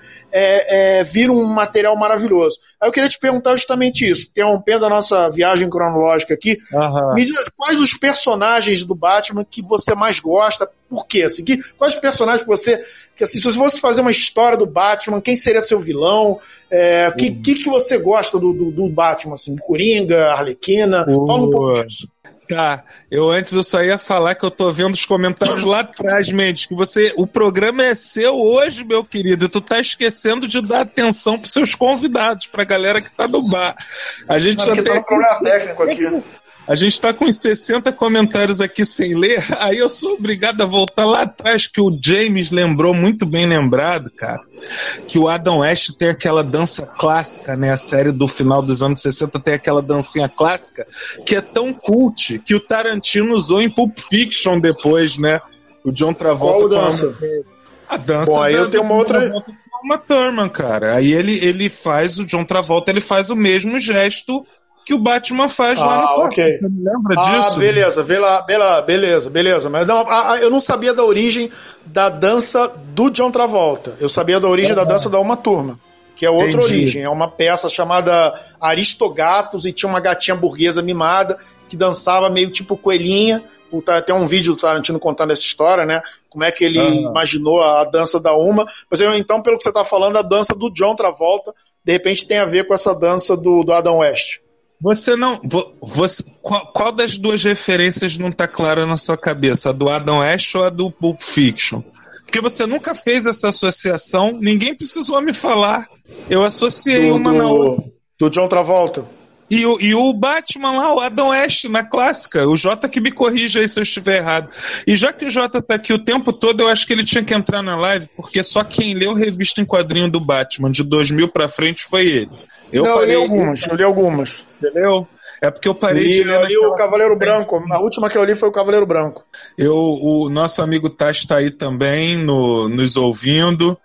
é, é, vira um material maravilhoso. Aí eu queria te perguntar justamente isso, interrompendo a nossa viagem cronológica aqui, uhum. Me diz quais os personagens do Batman que você mais gosta, por quê? Assim, que, quais os personagens que você, que assim, se você fosse fazer uma história do Batman, quem seria seu vilão? É, o que, uhum. que, que você gosta do, do, do Batman? Assim, Coringa, Arlequina? Uhum. Fala um pouco disso. Tá, eu antes eu só ia falar que eu tô vendo os comentários lá atrás, Mendes, que você, o programa é seu hoje, meu querido, e tu tá esquecendo de dar atenção pros seus convidados, pra galera que tá no bar. A gente já tem... tá um problema técnico aqui. A gente tá com uns sessenta comentários aqui sem ler, aí eu sou obrigado a voltar lá atrás, que o James lembrou, muito bem lembrado, cara, que o Adam West tem aquela dança clássica, né, a série do final dos anos sessenta tem aquela dancinha clássica, que é tão cult, que o Tarantino usou em Pulp Fiction depois, né, o John Travolta... Qual dança? A dança... Bom, aí da, eu tenho uma outra... Uma Thurman, cara, aí ele, ele faz, o John Travolta, ele faz o mesmo gesto que o Batman faz ah, lá no clássico. Okay. Você me lembra ah, disso? Ah, beleza, vê lá, vê lá, beleza, beleza. Mas não, a, a, eu não sabia da origem da dança do John Travolta. Eu sabia da origem é, da dança da Uma Turma, que é outra Entendi. origem. É uma peça chamada Aristogatos e tinha uma gatinha burguesa mimada que dançava meio tipo coelhinha. Tem um vídeo do Tarantino contando essa história, né? Como é que ele ah. imaginou a, a dança da Uma. Mas eu, então, pelo que você está falando, a dança do John Travolta de repente tem a ver com essa dança do, do Adam West. Você não. Você, qual, qual das duas referências não está clara na sua cabeça? A do Adam West ou a do Pulp Fiction? Porque você nunca fez essa associação, ninguém precisou me falar. Eu associei do, uma do, na outra. Do John Travolta. E o, e o Batman lá, o Adam West, na clássica. O Jota que me corrija aí se eu estiver errado. E já que o Jota tá aqui o tempo todo, eu acho que ele tinha que entrar na live, porque só quem leu revista em quadrinho do Batman de dois mil pra frente foi ele. Eu, Não, parei, eu li algumas, eu li algumas. Você leu? É porque eu parei li, de ler. Eu li o Cavaleiro Branco. A última que eu li foi o Cavaleiro Branco. Eu, o nosso amigo Taz está aí também no, nos ouvindo.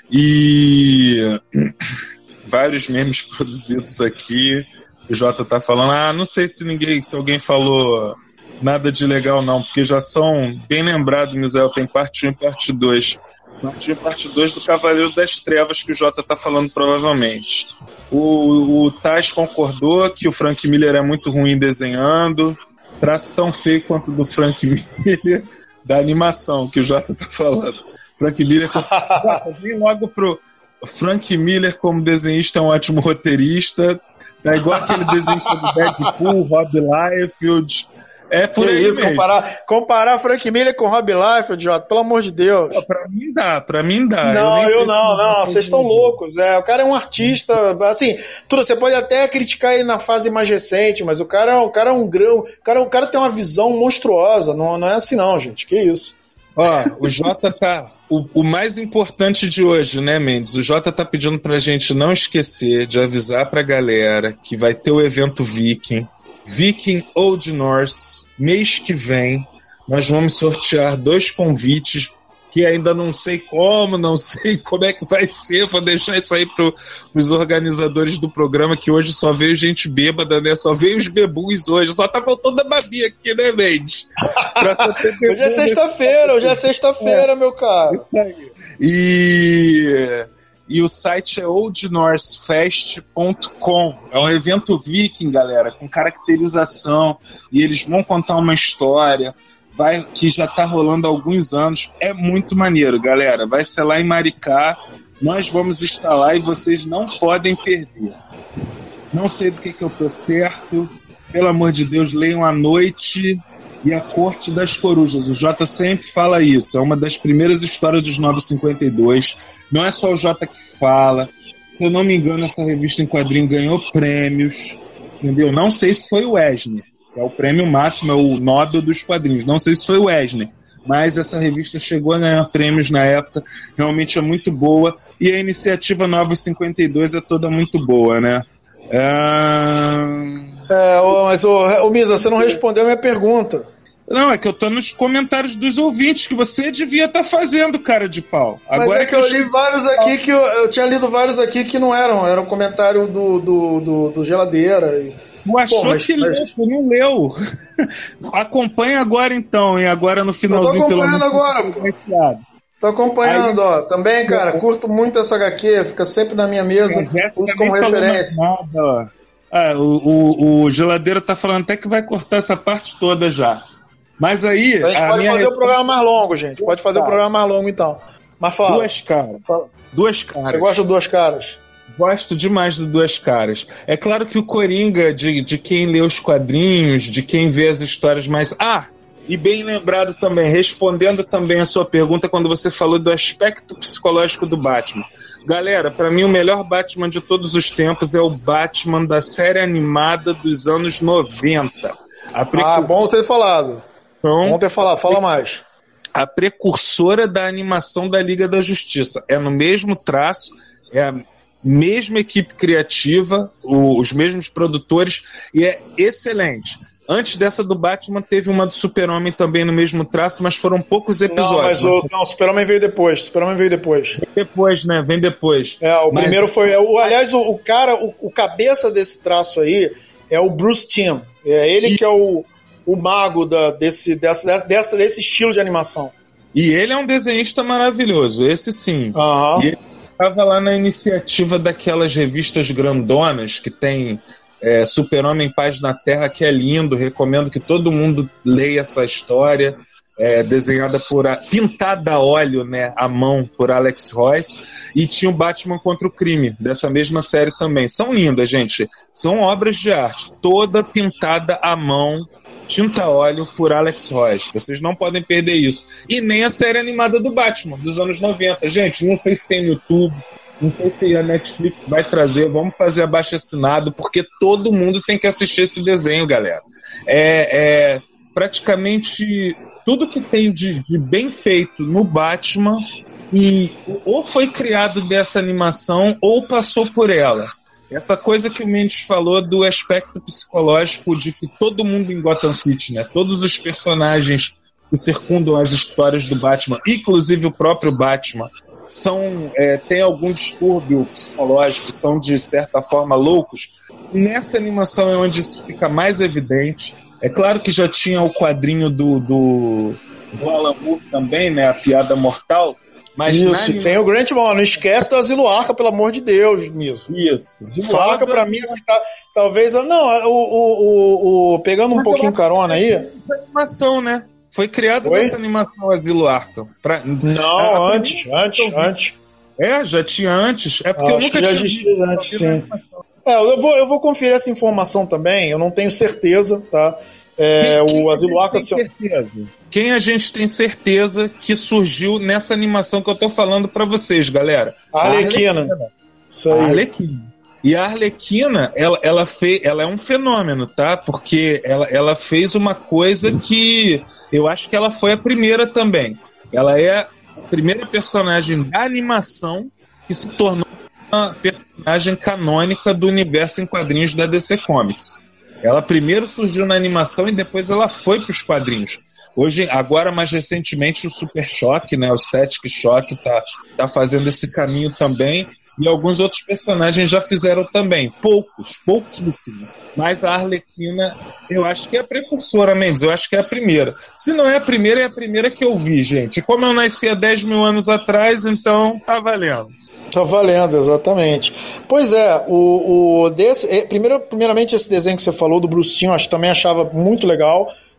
E vários memes produzidos aqui. O Jota tá falando, ah, não sei se ninguém, se alguém falou nada de legal não, porque já são bem lembrados, Misael, tem parte um e parte dois. Parte um e parte dois do Cavaleiro das Trevas que o Jota tá falando provavelmente. O, o Taz concordou que o Frank Miller é muito ruim desenhando, traço tão feio quanto do Frank Miller da animação que o Jota tá falando. Frank Miller, Jota, vem logo pro Frank Miller como desenhista, é um ótimo roteirista. É igual aquele desenhista do Deadpool, Rob Liefeld. É por que aí isso, mesmo. Comparar, comparar Frank Miller com Rob Liefeld, Jota, pelo amor de Deus. Pô, pra mim dá, pra mim dá. Não, eu, eu não, não, vocês estão loucos. É, o cara é um artista, assim, tudo, você pode até criticar ele na fase mais recente, mas o cara, o cara é um grão, o cara, o cara tem uma visão monstruosa, não, não é assim não, gente, que isso. Ó, o Jota tá... O, o mais importante de hoje, né, Mendes? O Jota tá pedindo pra gente não esquecer de avisar pra galera que vai ter o evento Viking, Viking Old Norse, mês que vem. Nós vamos sortear dois convites que ainda não sei como, não sei como é que vai ser. Vou deixar isso aí pro, pros organizadores do programa, que hoje só veio gente bêbada, né? Só veio os bebus hoje. Só tá faltando a Babi aqui, né, Mendes? Hoje é sexta-feira, hoje é sexta-feira, é, meu cara. Isso aí. E... E o site é old norse fest ponto com. É um evento viking, galera, com caracterização. E eles vão contar uma história. vai, que já tá rolando há alguns anos. É muito maneiro, galera. Vai ser lá em Maricá. Nós vamos estar lá e vocês não podem perder. Não sei do que, que eu tô certo. Pelo amor de Deus, leiam A Noite e A Corte das Corujas. O Jota sempre fala isso. É uma das primeiras histórias dos novecentos e cinquenta e dois. Não é só o Jota que fala. Se eu não me engano, essa revista em quadrinho ganhou prêmios. Entendeu? Não sei se foi o Eisner. É o prêmio máximo, é o Nobel dos quadrinhos. Não sei se foi o Eisner. Mas essa revista chegou a ganhar prêmios na época. Realmente é muito boa. E a iniciativa novecentos e cinquenta e dois é toda muito boa, né? É... É, mas, ô, ô Misa, você não respondeu a minha pergunta. Não, é que eu tô nos comentários dos ouvintes, que você devia estar tá fazendo, cara de pau. Mas Agora é que, que eu li vários aqui que eu, eu tinha lido vários aqui que não eram, era um comentário do, do, do, do Geladeira. E... Tu achou Pô, mas, que mas... leu, tu não leu. Acompanha agora então, e agora no finalzinho... Eu tô acompanhando pelo agora, pô. Tô acompanhando, aí, ó. Também, cara, eu... curto muito essa agá quê, fica sempre na minha mesa, uso como referência. Nada, ó. Ah, o, o, o Geladeira tá falando até que vai cortar essa parte toda já. Mas aí... A gente a pode minha... fazer o programa mais longo, gente. Pode fazer o programa mais longo, então. Mas fala. Duas caras. Fala. Duas caras. Você gosta de Duas Caras? Gosto demais de Duas Caras. É claro que o Coringa, de, de quem lê os quadrinhos, de quem vê as histórias mais... Ah, e bem lembrado também, respondendo também a sua pergunta quando você falou do aspecto psicológico do Batman. Galera, pra mim o melhor Batman de todos os tempos é o Batman da série animada dos anos noventa. A precursora... Ah, bom ter falado. Então, bom ter falado, fala mais. A precursora da animação da Liga da Justiça. É no mesmo traço, é a mesma equipe criativa, o, os mesmos produtores, e é excelente. Antes dessa do Batman, teve uma do Super-Homem também no mesmo traço, mas foram poucos episódios. Não, mas o, não, o Super-Homem veio depois. Super-Homem veio depois. Vem depois, né? Vem depois. É, o mas... primeiro foi... O, aliás, o, o cara, o, o cabeça desse traço aí é o Bruce Timm. É ele e... que é o, o mago da, desse, dessa, dessa, desse estilo de animação. E ele é um desenhista maravilhoso, esse sim. Uhum. E ele estava lá na iniciativa daquelas revistas grandonas que tem... É, Super-Homem Paz na Terra, que é lindo, recomendo que todo mundo leia essa história, é, desenhada por a, pintada a óleo, né, à mão por Alex Royce, e tinha o Batman contra o Crime, dessa mesma série também. São lindas, gente, são obras de arte, toda pintada à mão, tinta a óleo por Alex Royce, vocês não podem perder isso. E nem a série animada do Batman, dos anos noventa, gente, não sei se tem no YouTube, não sei se a Netflix vai trazer, vamos fazer abaixo assinado, porque todo mundo tem que assistir esse desenho, galera. É, é praticamente tudo que tem de, de bem feito no Batman, e ou foi criado dessa animação ou passou por ela. Essa coisa que o Mendes falou do aspecto psicológico de que todo mundo em Gotham City, né, todos os personagens que circundam as histórias do Batman, inclusive o próprio Batman, são, é, tem algum distúrbio psicológico, são de certa forma loucos. Nessa animação é onde isso fica mais evidente. É claro que já tinha o quadrinho do, do, do Alan Moore também, né, a Piada Mortal. Mas isso, anima... tem o Grant Morrison, não esquece do Asilo Arca, pelo amor de Deus, Miso. Isso. Asilo Arca, pra mim, assim, tá, talvez... Não, o, o, o, o pegando um mas pouquinho carona aí... Essa animação, né? Foi criada nessa animação Asilo Arkham. Pra... Não, a, a antes, antes, então, antes. É, já tinha antes? É porque Acho eu nunca já tinha visto antes, sim. É, eu vou, eu vou conferir essa informação também, eu não tenho certeza, tá? É, quem, o Asilo Arkham... Certeza? Quem a gente tem certeza que surgiu nessa animação que eu tô falando pra vocês, galera? A Arlequina. Arlequina. Isso aí. A Arlequina. E a Arlequina, ela, ela, fez, ela é um fenômeno, tá? Porque ela, ela fez uma coisa que eu acho que ela foi a primeira também. Ela é a primeira personagem da animação que se tornou uma personagem canônica do universo em quadrinhos da D C Comics. Ela primeiro surgiu na animação e depois ela foi para os quadrinhos. Hoje, agora mais recentemente, o Super Choque, né, o Static Shock tá, tá fazendo esse caminho também. E alguns outros personagens já fizeram também. Poucos, pouquíssimos. Mas a Arlequina, eu acho que é a precursora, Mendes. Eu acho que é a primeira. Se não é a primeira, é a primeira que eu vi, gente. E como eu nasci há dez mil anos atrás, então tá valendo. Tá valendo, exatamente. Pois é, o, o desse, primeiro, primeiramente esse desenho que você falou do Bruce Timm, eu acho, também achava muito legal.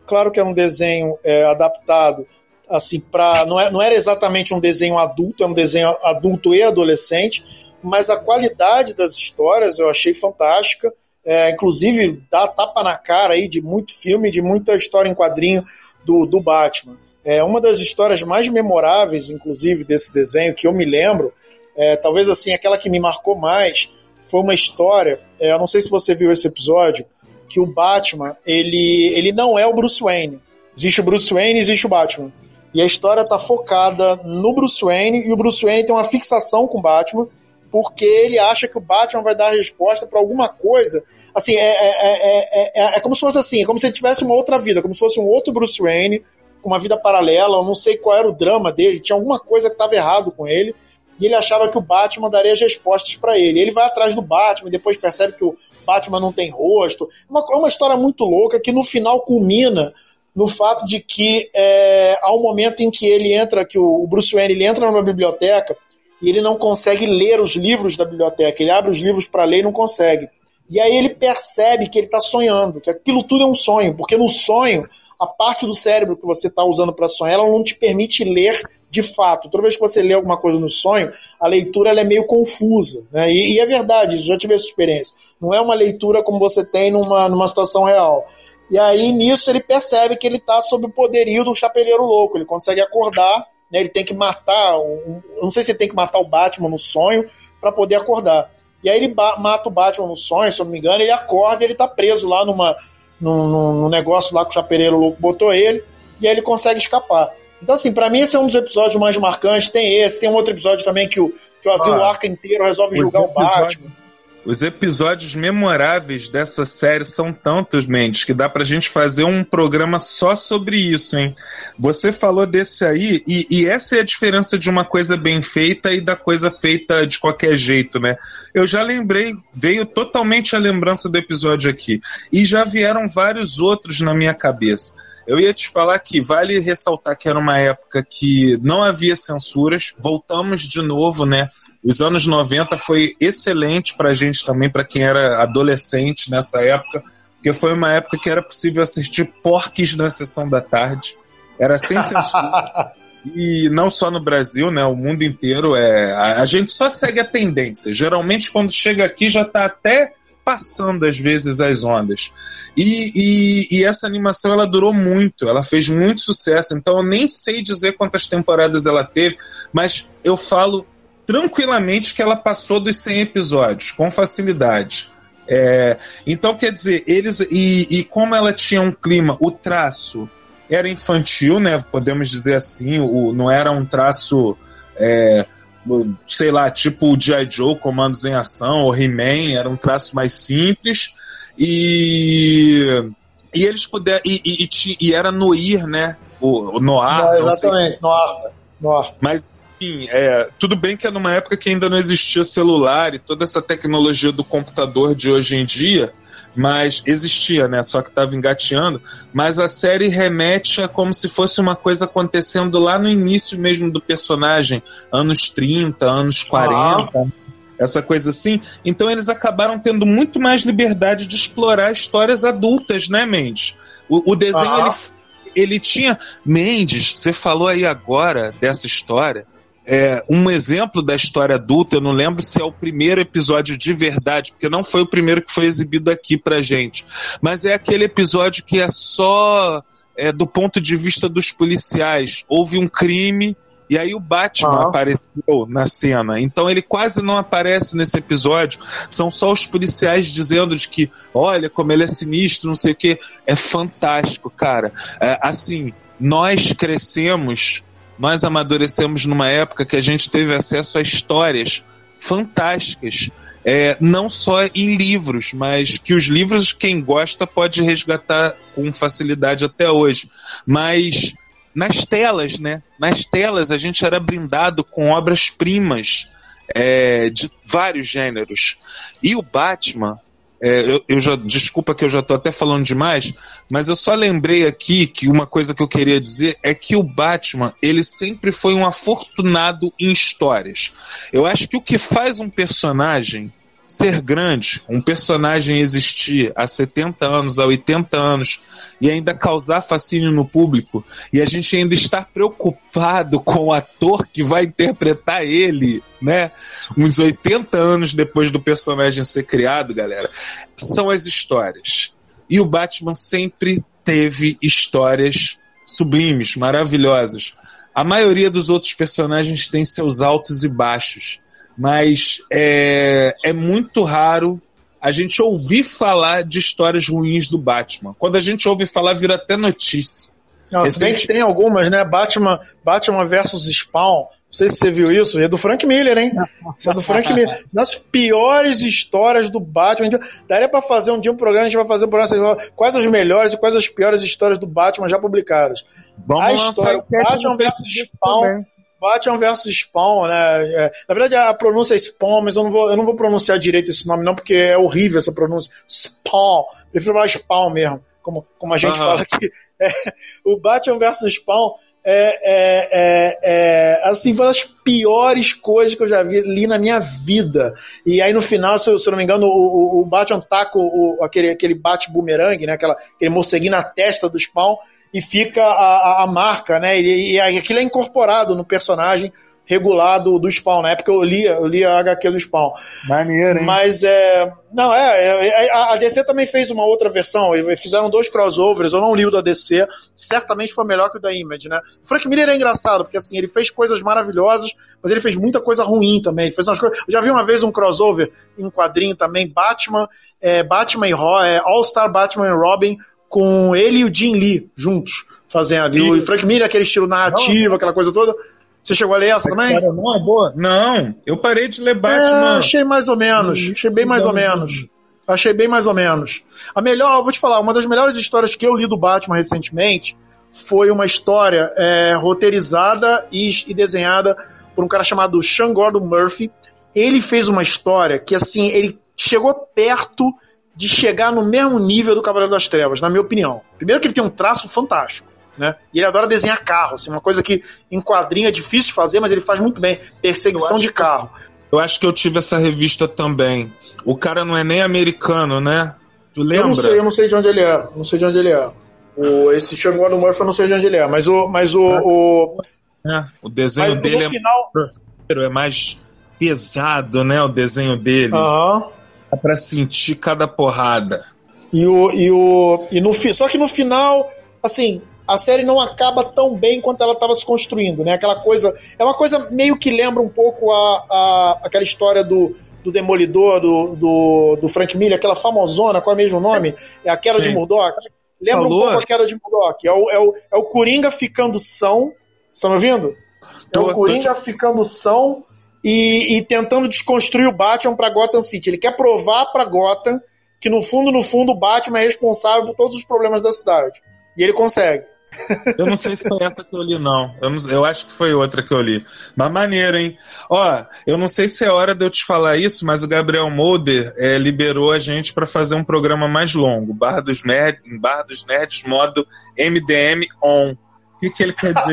claro que é um desenho é, adaptado, assim, para não, é, não era exatamente um desenho adulto, é um desenho adulto e adolescente, mas a qualidade das histórias eu achei fantástica, é, inclusive dá tapa na cara aí de muito filme, de muita história em quadrinho do, do Batman. É, uma das histórias mais memoráveis, inclusive, desse desenho, que eu me lembro, é, talvez assim, aquela que me marcou mais, foi uma história, é, eu não sei se você viu esse episódio, que o Batman, ele, ele não é o Bruce Wayne. Existe o Bruce Wayne e existe o Batman. E a história está focada no Bruce Wayne, e o Bruce Wayne tem uma fixação com o Batman, porque ele acha que o Batman vai dar a resposta para alguma coisa. Assim, é, é, é, é, é como se fosse assim, é como se ele tivesse uma outra vida, como se fosse um outro Bruce Wayne, com uma vida paralela, eu não sei qual era o drama dele, tinha alguma coisa que estava errado com ele, e ele achava que o Batman daria as respostas para ele. Ele vai atrás do Batman, e depois percebe que o Batman não tem rosto. É uma, uma história muito louca que no final culmina no fato de que é, há um momento em que ele entra, que o, o Bruce Wayne ele entra numa biblioteca e ele não consegue ler os livros da biblioteca. Ele abre os livros para ler e não consegue. E aí ele percebe que ele está sonhando, que aquilo tudo é um sonho, porque no sonho, a parte do cérebro que você está usando para sonhar, ela não te permite ler de fato. Toda vez que você lê alguma coisa no sonho, a leitura ela é meio confusa, né? E, e é verdade, já tive essa experiência. Não é uma leitura como você tem numa, numa situação real. E aí, nisso, ele percebe que ele está sob o poderio do Chapeleiro Louco. Ele consegue acordar, né? Ele tem que matar, um, não sei se ele tem que matar o Batman no sonho para poder acordar. E aí ele ba- mata o Batman no sonho, se eu não me engano, ele acorda e ele está preso lá numa, num, num negócio lá que o Chapeleiro Louco botou ele, e aí ele consegue escapar. Então, assim, pra mim esse é um dos episódios mais marcantes. Tem esse, tem um outro episódio também que o, que o Asilo ah, Arca inteiro resolve julgar o Batman. Os episódios memoráveis dessa série são tantos, Mendes, que dá pra gente fazer um programa só sobre isso, hein? Você falou desse aí, e, e essa é a diferença de uma coisa bem feita e da coisa feita de qualquer jeito, né? Eu já lembrei, veio totalmente a lembrança do episódio aqui, e já vieram vários outros na minha cabeça. Eu ia te falar que vale ressaltar que era uma época que não havia censuras, voltamos de novo, né? Os anos noventa foi excelente pra gente também, pra quem era adolescente nessa época, porque foi uma época que era possível assistir Porques na sessão da tarde, era sem censura, e não só no Brasil, né, o mundo inteiro, é, a, a gente só segue a tendência, geralmente quando chega aqui já tá até passando às vezes as ondas, e, e, e essa animação ela durou muito, ela fez muito sucesso, então eu nem sei dizer quantas temporadas ela teve, mas eu falo tranquilamente que ela passou dos cem episódios, com facilidade. É, então, quer dizer, eles. E, e como ela tinha um clima, o traço era infantil, né? Podemos dizer assim, o, não era um traço, é, sei lá, tipo o G I. Joe, Comandos em Ação, ou He-Man, era um traço mais simples. E. E eles puderam. E, e, e, e era Noir, né? O, o Noir. Não, exatamente, Noir. Noir. Mas. É, tudo bem que é numa época que ainda não existia celular e toda essa tecnologia do computador de hoje em dia, mas existia, né? Só que estava engateando. Mas a série remete a como se fosse uma coisa acontecendo lá no início mesmo do personagem, anos trinta, anos quarenta, ah. essa coisa assim. Então eles acabaram tendo muito mais liberdade de explorar histórias adultas, né, Mendes? O, o desenho, ah. ele, ele tinha... Mendes, você falou aí agora dessa história. É, um exemplo da história adulta, eu não lembro se é o primeiro episódio de verdade, porque não foi o primeiro que foi exibido aqui pra gente, mas é aquele episódio que é só é, do ponto de vista dos policiais. Houve um crime e aí o Batman ah. apareceu na cena, então ele quase não aparece nesse episódio, são só os policiais dizendo de que, olha como ele é sinistro, não sei o que. É fantástico, cara. É, assim, nós crescemos, nós amadurecemos numa época que a gente teve acesso a histórias fantásticas, é, não só em livros, mas que os livros, quem gosta pode resgatar com facilidade até hoje, mas nas telas, né? Nas telas a gente era brindado com obras-primas é, de vários gêneros, e o Batman, É, eu, eu já, desculpa que eu já estou até falando demais, mas eu só lembrei aqui que uma coisa que eu queria dizer é que o Batman, ele sempre foi um afortunado em histórias. Eu acho que o que faz um personagem ser grande, um personagem existir há setenta anos, há oitenta anos, e ainda causar fascínio no público, e a gente ainda estar preocupado com o ator que vai interpretar ele, né? Uns oitenta anos depois do personagem ser criado, galera, são as histórias. E o Batman sempre teve histórias sublimes, maravilhosas. A maioria dos outros personagens tem seus altos e baixos, mas é, é muito raro a gente ouvir falar de histórias ruins do Batman. Quando a gente ouve falar, vira até notícia. Não, se bem que tem algumas, né? Batman, Batman versus Spawn. Não sei se você viu isso. É do Frank Miller, hein? Isso é do Frank Miller. Nas piores histórias do Batman. Daria pra fazer um dia um programa, a gente vai fazer um programa assim, quais as melhores e quais as piores histórias do Batman já publicadas. Vamos a história, lançar o Batman versus Spawn. Também. Batman versus Spawn, né? É, na verdade, a pronúncia é Spawn, mas eu não, vou, eu não vou pronunciar direito esse nome, não, porque é horrível essa pronúncia. Spawn. Prefiro falar Spawn mesmo, como, como a gente uhum. fala aqui. É, o Batman versus Spawn é, é, é, é assim, uma das piores coisas que eu já vi, li na minha vida. E aí, no final, se eu, se eu não me engano, o, o, o Batman taca o, o, aquele, aquele bate-bumerangue, né? Aquela, aquele morceguinho na testa do Spawn, e fica a, a, a marca, né? E, e aquilo é incorporado no personagem regular do, do Spawn. Na época eu li, eu li a H Q do Spawn. Maneiro, hein? Mas é. Não, é. é a D C também fez uma outra versão. Fizeram dois crossovers. Eu não li o da D C. Certamente foi melhor que o da Image, né? O Frank Miller é engraçado, porque assim, ele fez coisas maravilhosas, mas ele fez muita coisa ruim também. Ele fez umas coisas... Eu já vi uma vez um crossover em quadrinho também, Batman, é, Batman e Ro... é, All-Star Batman e Robin, com ele e o Jim Lee juntos fazendo. E o Frank Miller, aquele estilo narrativo, não, aquela coisa toda. Você chegou a ler essa também? Cara, não é boa? Não, eu parei de ler Batman. É, achei mais ou menos. Achei bem mais ou menos. Achei bem mais ou menos. A melhor, eu vou te falar, uma das melhores histórias que eu li do Batman recentemente foi uma história é, roteirizada e, e desenhada por um cara chamado Sean Gordon Murphy. Ele fez uma história que, assim, ele chegou perto de chegar no mesmo nível do Cavaleiro das Trevas, na minha opinião. Primeiro que ele tem um traço fantástico, né? E ele adora desenhar carro, assim, uma coisa que em quadrinho é difícil de fazer, mas ele faz muito bem. Perseguição de carro. Que, eu acho que eu tive essa revista também. O cara não é nem americano, né? Tu lembra? Eu não sei, eu não sei de onde ele é. Não sei de onde ele é. O, esse Sean Gordon Murphy eu não sei de onde ele é, mas o... Mas o, o... É, o desenho mas, dele é, final... é mais pesado, né? O desenho dele. Aham. Uhum. Dá pra sentir cada porrada. E o, e o, e no, só que no final, assim, a série não acaba tão bem quanto ela estava se construindo, né? Aquela coisa, é uma coisa meio que lembra um pouco a, a, aquela história do, do Demolidor, do, do, do Frank Miller, aquela famosona, qual é o mesmo nome? É a Queda de Murdoch. Lembra Falou. um pouco a Queda de Murdoch. É o, é o, é o Coringa ficando são. Você tá me ouvindo? É o Coringa ficando são e, e tentando desconstruir o Batman pra Gotham City. Ele quer provar pra Gotham que no fundo, no fundo, o Batman é responsável por todos os problemas da cidade. E ele consegue. Eu não sei se foi essa que eu li, não. Eu, não, eu acho que foi outra que eu li. Mas maneiro, hein? Ó, eu não sei se é hora de eu te falar isso, mas o Gabriel Molder é, liberou a gente para fazer um programa mais longo. Bar dos Nerds, Bar dos Nerds, modo M D M on. O que, que ele quer dizer?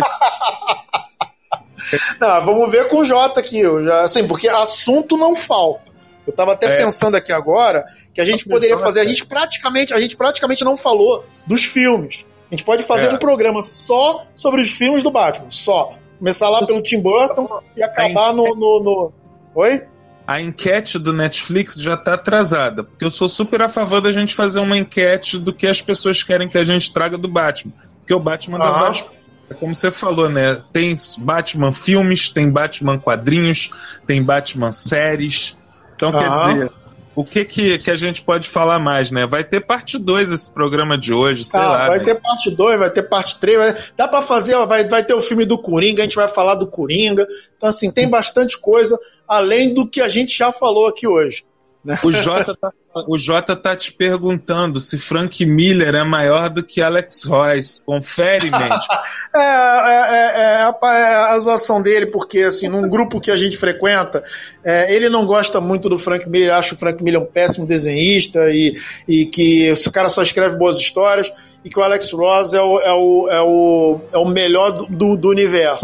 Não, vamos ver com o Jota aqui. Eu já, assim, porque assunto não falta. Eu tava até é. pensando aqui agora que a gente poderia fazer. A gente praticamente, a gente praticamente não falou dos filmes. A gente pode fazer é. um programa só sobre os filmes do Batman. Só. Começar lá pelo Tim Burton e acabar no, no, no... Oi? A enquete do Netflix já tá atrasada. Porque eu sou super a favor da gente fazer uma enquete do que as pessoas querem que a gente traga do Batman. Porque o Batman dá vários... Como você falou, né? Tem Batman filmes, tem Batman quadrinhos, tem Batman séries. Então, quer dizer... O que, que, que a gente pode falar mais, né? Vai ter parte dois esse programa de hoje, sei ah, lá. Vai né? ter parte dois, vai ter parte três. Vai... Dá pra fazer, ó, vai, vai ter o filme do Coringa, a gente vai falar do Coringa. Então, assim, tem bastante coisa, além do que a gente já falou aqui hoje. Né? O Jota tá, o Jota tá te perguntando se Frank Miller é maior do que Alex Royce. Confere, mente. é, é, é, é, a, é a zoação dele, porque assim, num grupo que a gente frequenta, é, ele não gosta muito do Frank Miller, acha o Frank Miller um péssimo desenhista e, e que o cara só escreve boas histórias e que o Alex Ross é o, é o, é o, é o melhor do, do, do universo.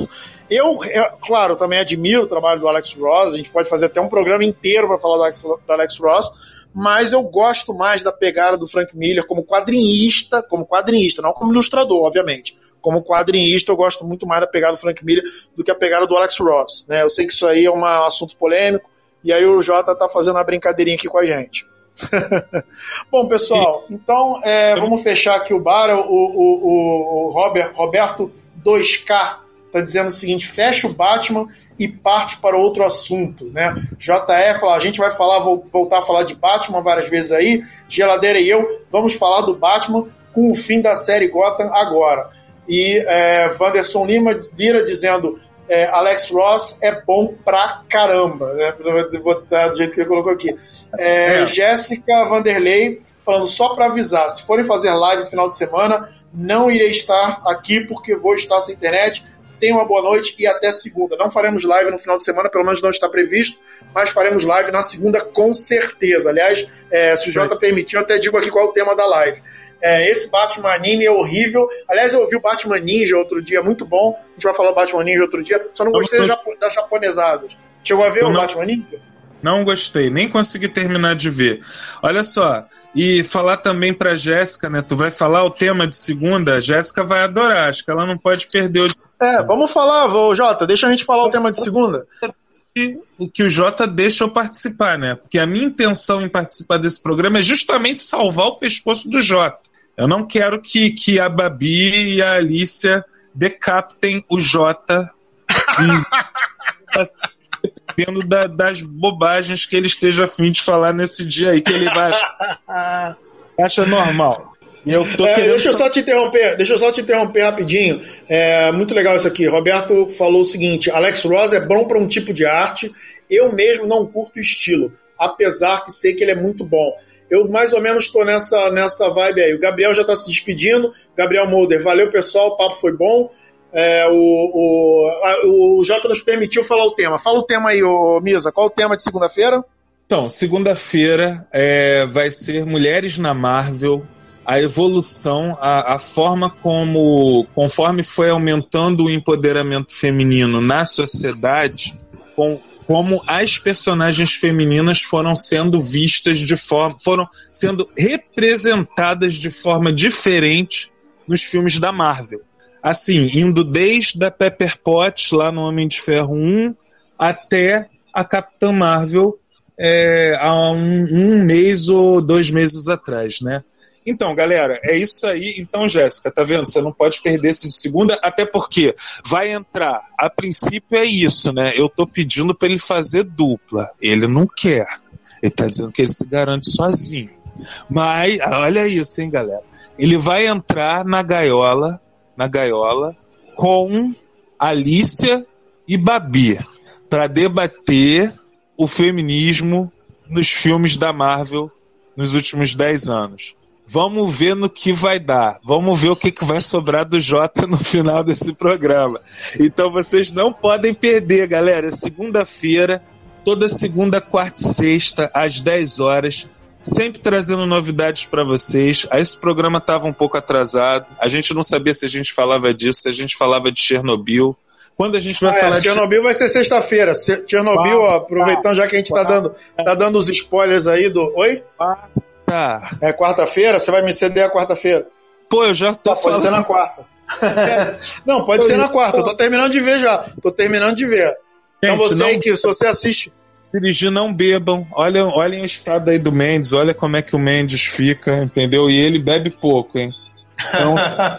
Eu, eu, claro, também admiro o trabalho do Alex Ross, a gente pode fazer até um programa inteiro para falar do Alex, do Alex Ross, mas eu gosto mais da pegada do Frank Miller como quadrinista, como quadrinista, não como ilustrador, obviamente. Como quadrinista, eu gosto muito mais da pegada do Frank Miller do que a pegada do Alex Ross, né? Eu sei que isso aí é um assunto polêmico, e aí o Jota tá fazendo uma brincadeirinha aqui com a gente. Bom, pessoal, então é, vamos fechar aqui o bar. O, o, o Robert, Roberto dois K tá dizendo o seguinte: fecha o Batman e parte para outro assunto, né? J E fala, a gente vai falar, voltar a falar de Batman várias vezes aí. Geladeira e eu vamos falar do Batman com o fim da série Gotham agora. E é, Wanderson Lima Lira dizendo é, Alex Ross é bom pra caramba, né? Vou botar do jeito que ele colocou aqui. É, é. Jéssica Vanderlei falando, só para avisar, se forem fazer live no final de semana, não irei estar aqui porque vou estar sem internet. Tenha uma boa noite e até segunda. Não faremos live no final de semana, pelo menos não está previsto, mas faremos live na segunda com certeza. Aliás, é, se o Jota permitir, eu até digo aqui qual é o tema da live. É, esse Batman anime é horrível. Aliás, eu ouvi o Batman Ninja outro dia, muito bom. A gente vai falar do Batman Ninja outro dia, só não gostei das japo- das japonesadas. Chegou a ver eu o não... Batman Ninja? Não gostei, nem consegui terminar de ver. Olha só, e falar também pra Jéssica, né? Tu vai falar o tema de segunda, a Jéssica vai adorar, acho que ela não pode perder o... É, vamos falar, ô, Jota, deixa a gente falar o tema de segunda. O que o Jota deixa eu participar, né? Porque a minha intenção em participar desse programa é justamente salvar o pescoço do Jota. Eu não quero que, que a Babi e a Alicia decapitem o Jota dependendo da, das bobagens que ele esteja a fim de falar nesse dia aí, que ele vai achar, acha normal. E eu tô é, querendo... Deixa eu só te interromper, deixa eu só te interromper rapidinho. É muito legal isso aqui. Roberto falou o seguinte: Alex Ross é bom para um tipo de arte. Eu mesmo não curto o estilo, apesar que sei que ele é muito bom. Eu mais ou menos estou nessa, nessa vibe aí. O Gabriel já está se despedindo. Gabriel Mulder, valeu pessoal, o papo foi bom. É, o, o, o Jota nos permitiu falar o tema. Fala o tema aí, ô, Misa. Qual o tema de segunda-feira? Então, segunda-feira é, vai ser Mulheres na Marvel. A evolução, a, a forma como, conforme foi aumentando o empoderamento feminino na sociedade, com, como as personagens femininas foram sendo vistas de forma, foram sendo representadas de forma diferente nos filmes da Marvel. Assim, indo desde a Pepper Potts, lá no Homem de Ferro um, até a Capitã Marvel, é, há um, um mês ou dois meses atrás, né? Então, galera, é isso aí. Então, Jéssica, tá vendo? Você não pode perder esse de segunda, até porque vai entrar. A princípio é isso, né? Eu tô pedindo pra ele fazer dupla. Ele não quer. Ele tá dizendo que ele se garante sozinho. Mas, olha isso, hein, galera? Ele vai entrar na gaiola, na gaiola, com Alicia e Babi, pra debater o feminismo nos filmes da Marvel nos últimos dez anos. Vamos ver no que vai dar. Vamos ver o que, que vai sobrar do Jota no final desse programa. Então vocês não podem perder, galera. Segunda-feira, toda segunda, quarta e sexta, às dez horas, sempre trazendo novidades para vocês. Esse programa estava um pouco atrasado. A gente não sabia se a gente falava disso, se a gente falava de Chernobyl. Quando a gente vai ah, falar é, de Chernobyl vai ser sexta-feira. Chernobyl, ó, aproveitando já que a gente está dando, tá dando os spoilers aí do... Oi? Ah. Tá. É quarta-feira? Você vai me ceder a quarta-feira? Pô, eu já tô tá, Pode ser na quarta. Não, pode ser na quarta. Eu tô terminando de ver já. Tô terminando de ver. Gente, então você não... aí que se você assiste... Dirigir, não bebam. Olhem, olhem o estado aí do Mendes. Olha como é que o Mendes fica, entendeu? E ele bebe pouco, hein? Então,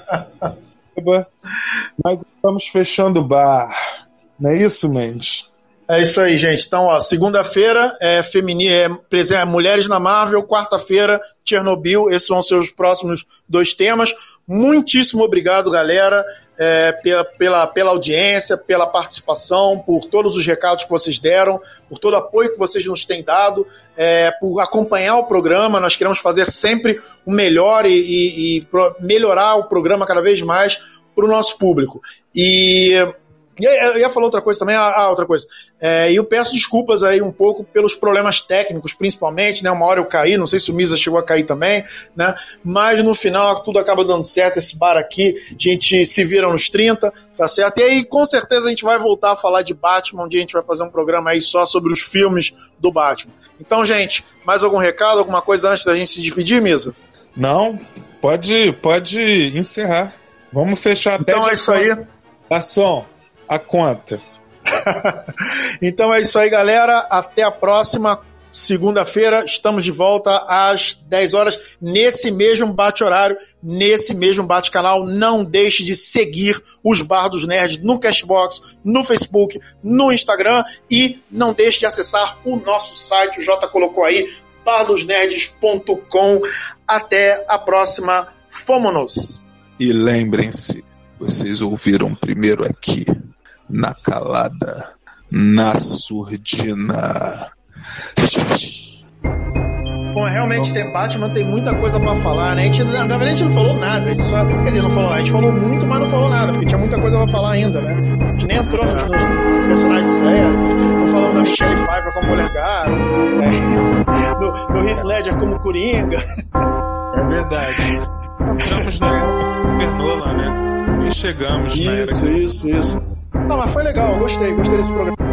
mas estamos fechando o bar. Não é isso, Mendes? É isso aí, gente. Então, ó, segunda-feira é, femini- é, é Mulheres na Marvel, quarta-feira, Chernobyl. Esses vão ser os próximos dois temas. Muitíssimo obrigado, galera, é, pela, pela, pela audiência, pela participação, por todos os recados que vocês deram, por todo o apoio que vocês nos têm dado, é, por acompanhar o programa. Nós queremos fazer sempre o melhor e, e, e melhorar o programa cada vez mais para o nosso público. E... E eu ia falar outra coisa também, ah, outra coisa. É, e eu peço desculpas aí um pouco pelos problemas técnicos, principalmente, né? Uma hora eu caí, não sei se o Misa chegou a cair também, né? Mas no final tudo acaba dando certo, esse bar aqui, a gente se vira nos trinta, tá certo? E aí com certeza a gente vai voltar a falar de Batman, um dia a gente vai fazer um programa aí só sobre os filmes do Batman. Então, gente, mais algum recado, alguma coisa antes da gente se despedir, Misa? Não, pode, pode encerrar. Vamos fechar. Então é isso aí. Garçom, a conta. Então é isso aí, galera. Até a próxima segunda-feira. Estamos de volta às dez horas, nesse mesmo bate-horário, nesse mesmo bate-canal. Não deixe de seguir os Bar dos Nerds no Castbox, no Facebook, no Instagram. E não deixe de acessar o nosso site. O Jota colocou aí, bar dos nerds ponto com. Até a próxima. Fomos-nos! E lembrem-se, vocês ouviram primeiro aqui, na calada, na surdina. Bom, realmente tem Batman, tem muita coisa pra falar, né? A gente, na verdade, a gente não falou nada. A gente só, quer dizer, não falou nada. A gente falou muito, mas não falou nada, porque tinha muita coisa pra falar ainda, né? A gente nem entrou nos, nos personagens sérios. Não falamos da Michelle Pfeiffer como Mulher Gato, né? do, do Heath Ledger como Coringa. É verdade. Entramos na Vernola, né? E chegamos. Isso, na era... isso, isso. Não, mas foi legal, eu gostei, gostei desse programa.